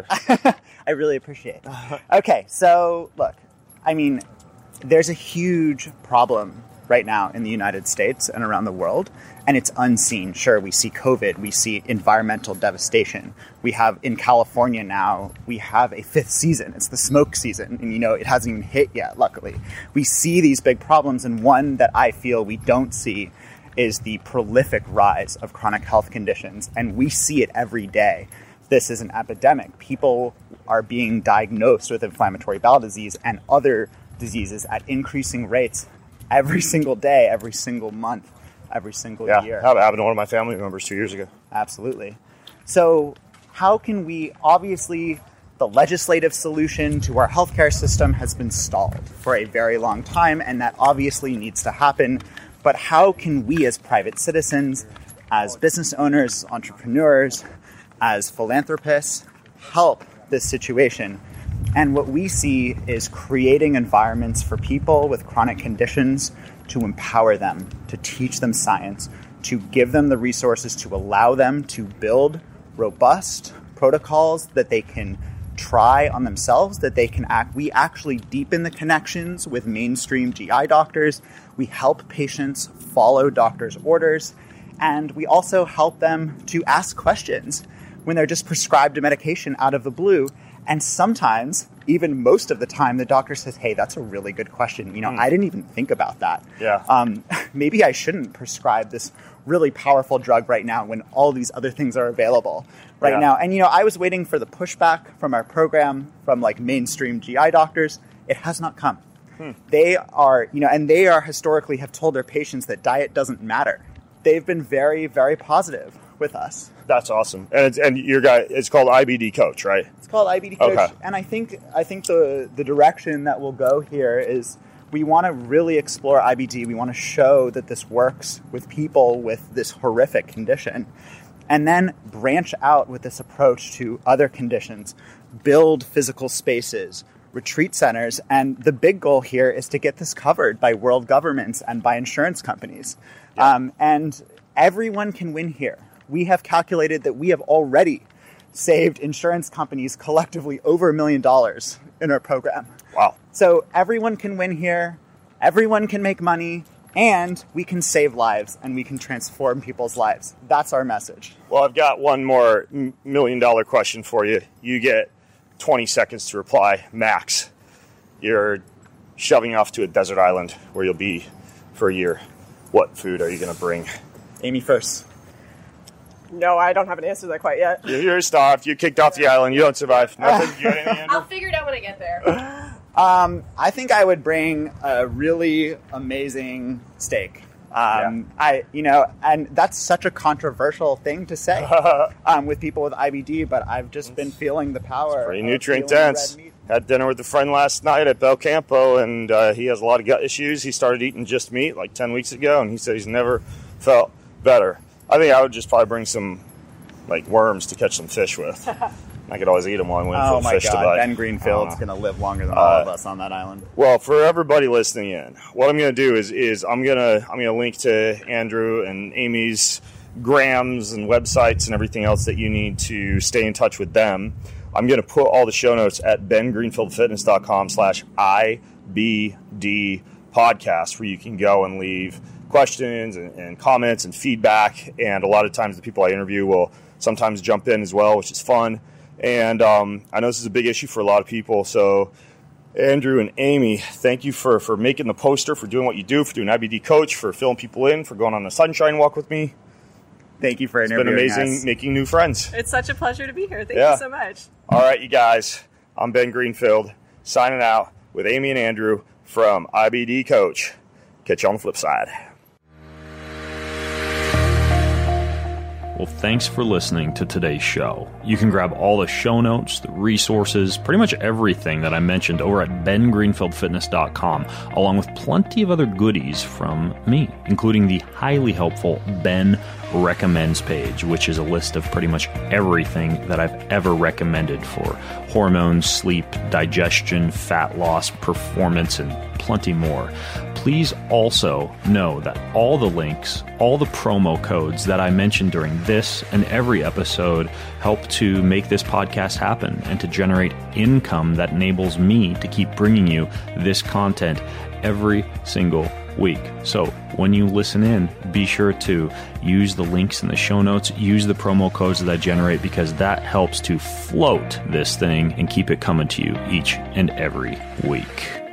[SPEAKER 2] I really appreciate it. Okay, so look, I mean, there's a huge problem right now in the United States and around the world, and it's unseen. Sure, we see COVID, we see environmental devastation. We have, in California now, we have a fifth season. It's the smoke season, and you know, it hasn't even hit yet, luckily. We see these big problems, and one that I feel we don't see is the prolific rise of chronic health conditions, and we see it every day. This is an epidemic. People are being diagnosed with inflammatory bowel disease and other diseases at increasing rates every single day, every single month, every single
[SPEAKER 4] yeah,
[SPEAKER 2] year.
[SPEAKER 4] Yeah, happened to one of my family members two years ago.
[SPEAKER 2] Absolutely. So how can we, obviously, the legislative solution to our healthcare system has been stalled for a very long time, and that obviously needs to happen. But how can we as private citizens, as business owners, entrepreneurs, as philanthropists, help this situation? And what we see is creating environments for people with chronic conditions to empower them, to teach them science, to give them the resources to allow them to build robust protocols that they can try on themselves, that they can act. We actually deepen the connections with mainstream G I doctors. We help patients follow doctors' orders. And we also help them to ask questions when they're just prescribed a medication out of the blue. And sometimes, even most of the time, the doctor says, hey, that's a really good question. You know, mm. I didn't even think about that.
[SPEAKER 4] Yeah.
[SPEAKER 2] Um, maybe I shouldn't prescribe this really powerful drug right now when all these other things are available right
[SPEAKER 4] yeah.
[SPEAKER 2] now. And, you know, I was waiting for the pushback from our program from like mainstream G I doctors. It has not come. Hmm. They are, you know, and they are historically have told their patients that diet doesn't matter. They've been very, very positive with us.
[SPEAKER 4] That's awesome. And it's, and your guy, it's called I B D Coach, right?
[SPEAKER 2] It's called I B D Coach.
[SPEAKER 4] Okay.
[SPEAKER 2] And I think I think the, the direction that we'll go here is we want to really explore I B D. We want to show that this works with people with this horrific condition. And then branch out with this approach to other conditions, build physical spaces, retreat centers. And the big goal here is to get this covered by world governments and by insurance companies. Yeah. Um, and everyone can win here. We have calculated that we have already saved insurance companies collectively over a million dollars in our program.
[SPEAKER 4] Wow.
[SPEAKER 2] So everyone can win here, everyone can make money, and we can save lives and we can transform people's lives. That's our message.
[SPEAKER 4] Well, I've got one more million dollar question for you. You get twenty seconds to reply, max. You're shoving off to a desert island where you'll be for a year. What food are you going to bring?
[SPEAKER 2] Amy first.
[SPEAKER 3] No, I don't have an answer to that quite yet.
[SPEAKER 4] You're starved. You're kicked off the island. You don't survive. Nothing. You got any, Andrew?
[SPEAKER 3] I'll figure it out when I get there.
[SPEAKER 2] Um, I think I would bring a really amazing steak. Um, yeah. I, you know, and that's such a controversial thing to say um, with people with I B D, but I've just been feeling the power.
[SPEAKER 4] It's pretty nutrient dense. Had dinner with a friend last night at Bel Campo, and uh, he has a lot of gut issues. He started eating just meat like ten weeks ago, and he said he's never felt better. I think I would just probably bring some like worms to catch some fish with. I could always eat them while I went
[SPEAKER 2] Oh
[SPEAKER 4] for the
[SPEAKER 2] my
[SPEAKER 4] fish
[SPEAKER 2] God,
[SPEAKER 4] to bite.
[SPEAKER 2] Ben Greenfield's
[SPEAKER 4] Uh,
[SPEAKER 2] going to live longer than all
[SPEAKER 4] uh,
[SPEAKER 2] of us on that island.
[SPEAKER 4] Well, for everybody listening in, what I'm going to do is is I'm going to I'm going to link to Andrew and Amy's grams and websites and everything else that you need to stay in touch with them. I'm going to put all the show notes at ben greenfield fitness dot com slash I B D podcast, where you can go and leave questions and, and comments and feedback. And a lot of times the people I interview will sometimes jump in as well, which is fun. And um, I know this is a big issue for a lot of people. So Andrew and Amy, thank you for, for making the poster, for doing what you do, for doing I B D Coach, for filling people in, for going on a sunshine walk with me.
[SPEAKER 2] Thank you for
[SPEAKER 4] It's been
[SPEAKER 2] interviewing
[SPEAKER 4] amazing
[SPEAKER 2] us.
[SPEAKER 4] making new friends.
[SPEAKER 3] It's such a pleasure to be here. Thank
[SPEAKER 4] Yeah.
[SPEAKER 3] you so much.
[SPEAKER 4] All right, you guys, I'm Ben Greenfield, signing out with Amy and Andrew from I B D Coach. Catch you on the flip side.
[SPEAKER 1] Well, thanks for listening to today's show. You can grab all the show notes, the resources, pretty much everything that I mentioned over at ben greenfield fitness dot com, along with plenty of other goodies from me, including the highly helpful Ben Recommends page, which is a list of pretty much everything that I've ever recommended for hormones, sleep, digestion, fat loss, performance, and plenty more. Please also know that all the links, all the promo codes that I mentioned during this and every episode help to make this podcast happen and to generate income that enables me to keep bringing you this content every single week. So when you listen in, be sure to use the links in the show notes, use the promo codes that I generate, because that helps to float this thing and keep it coming to you each and every week.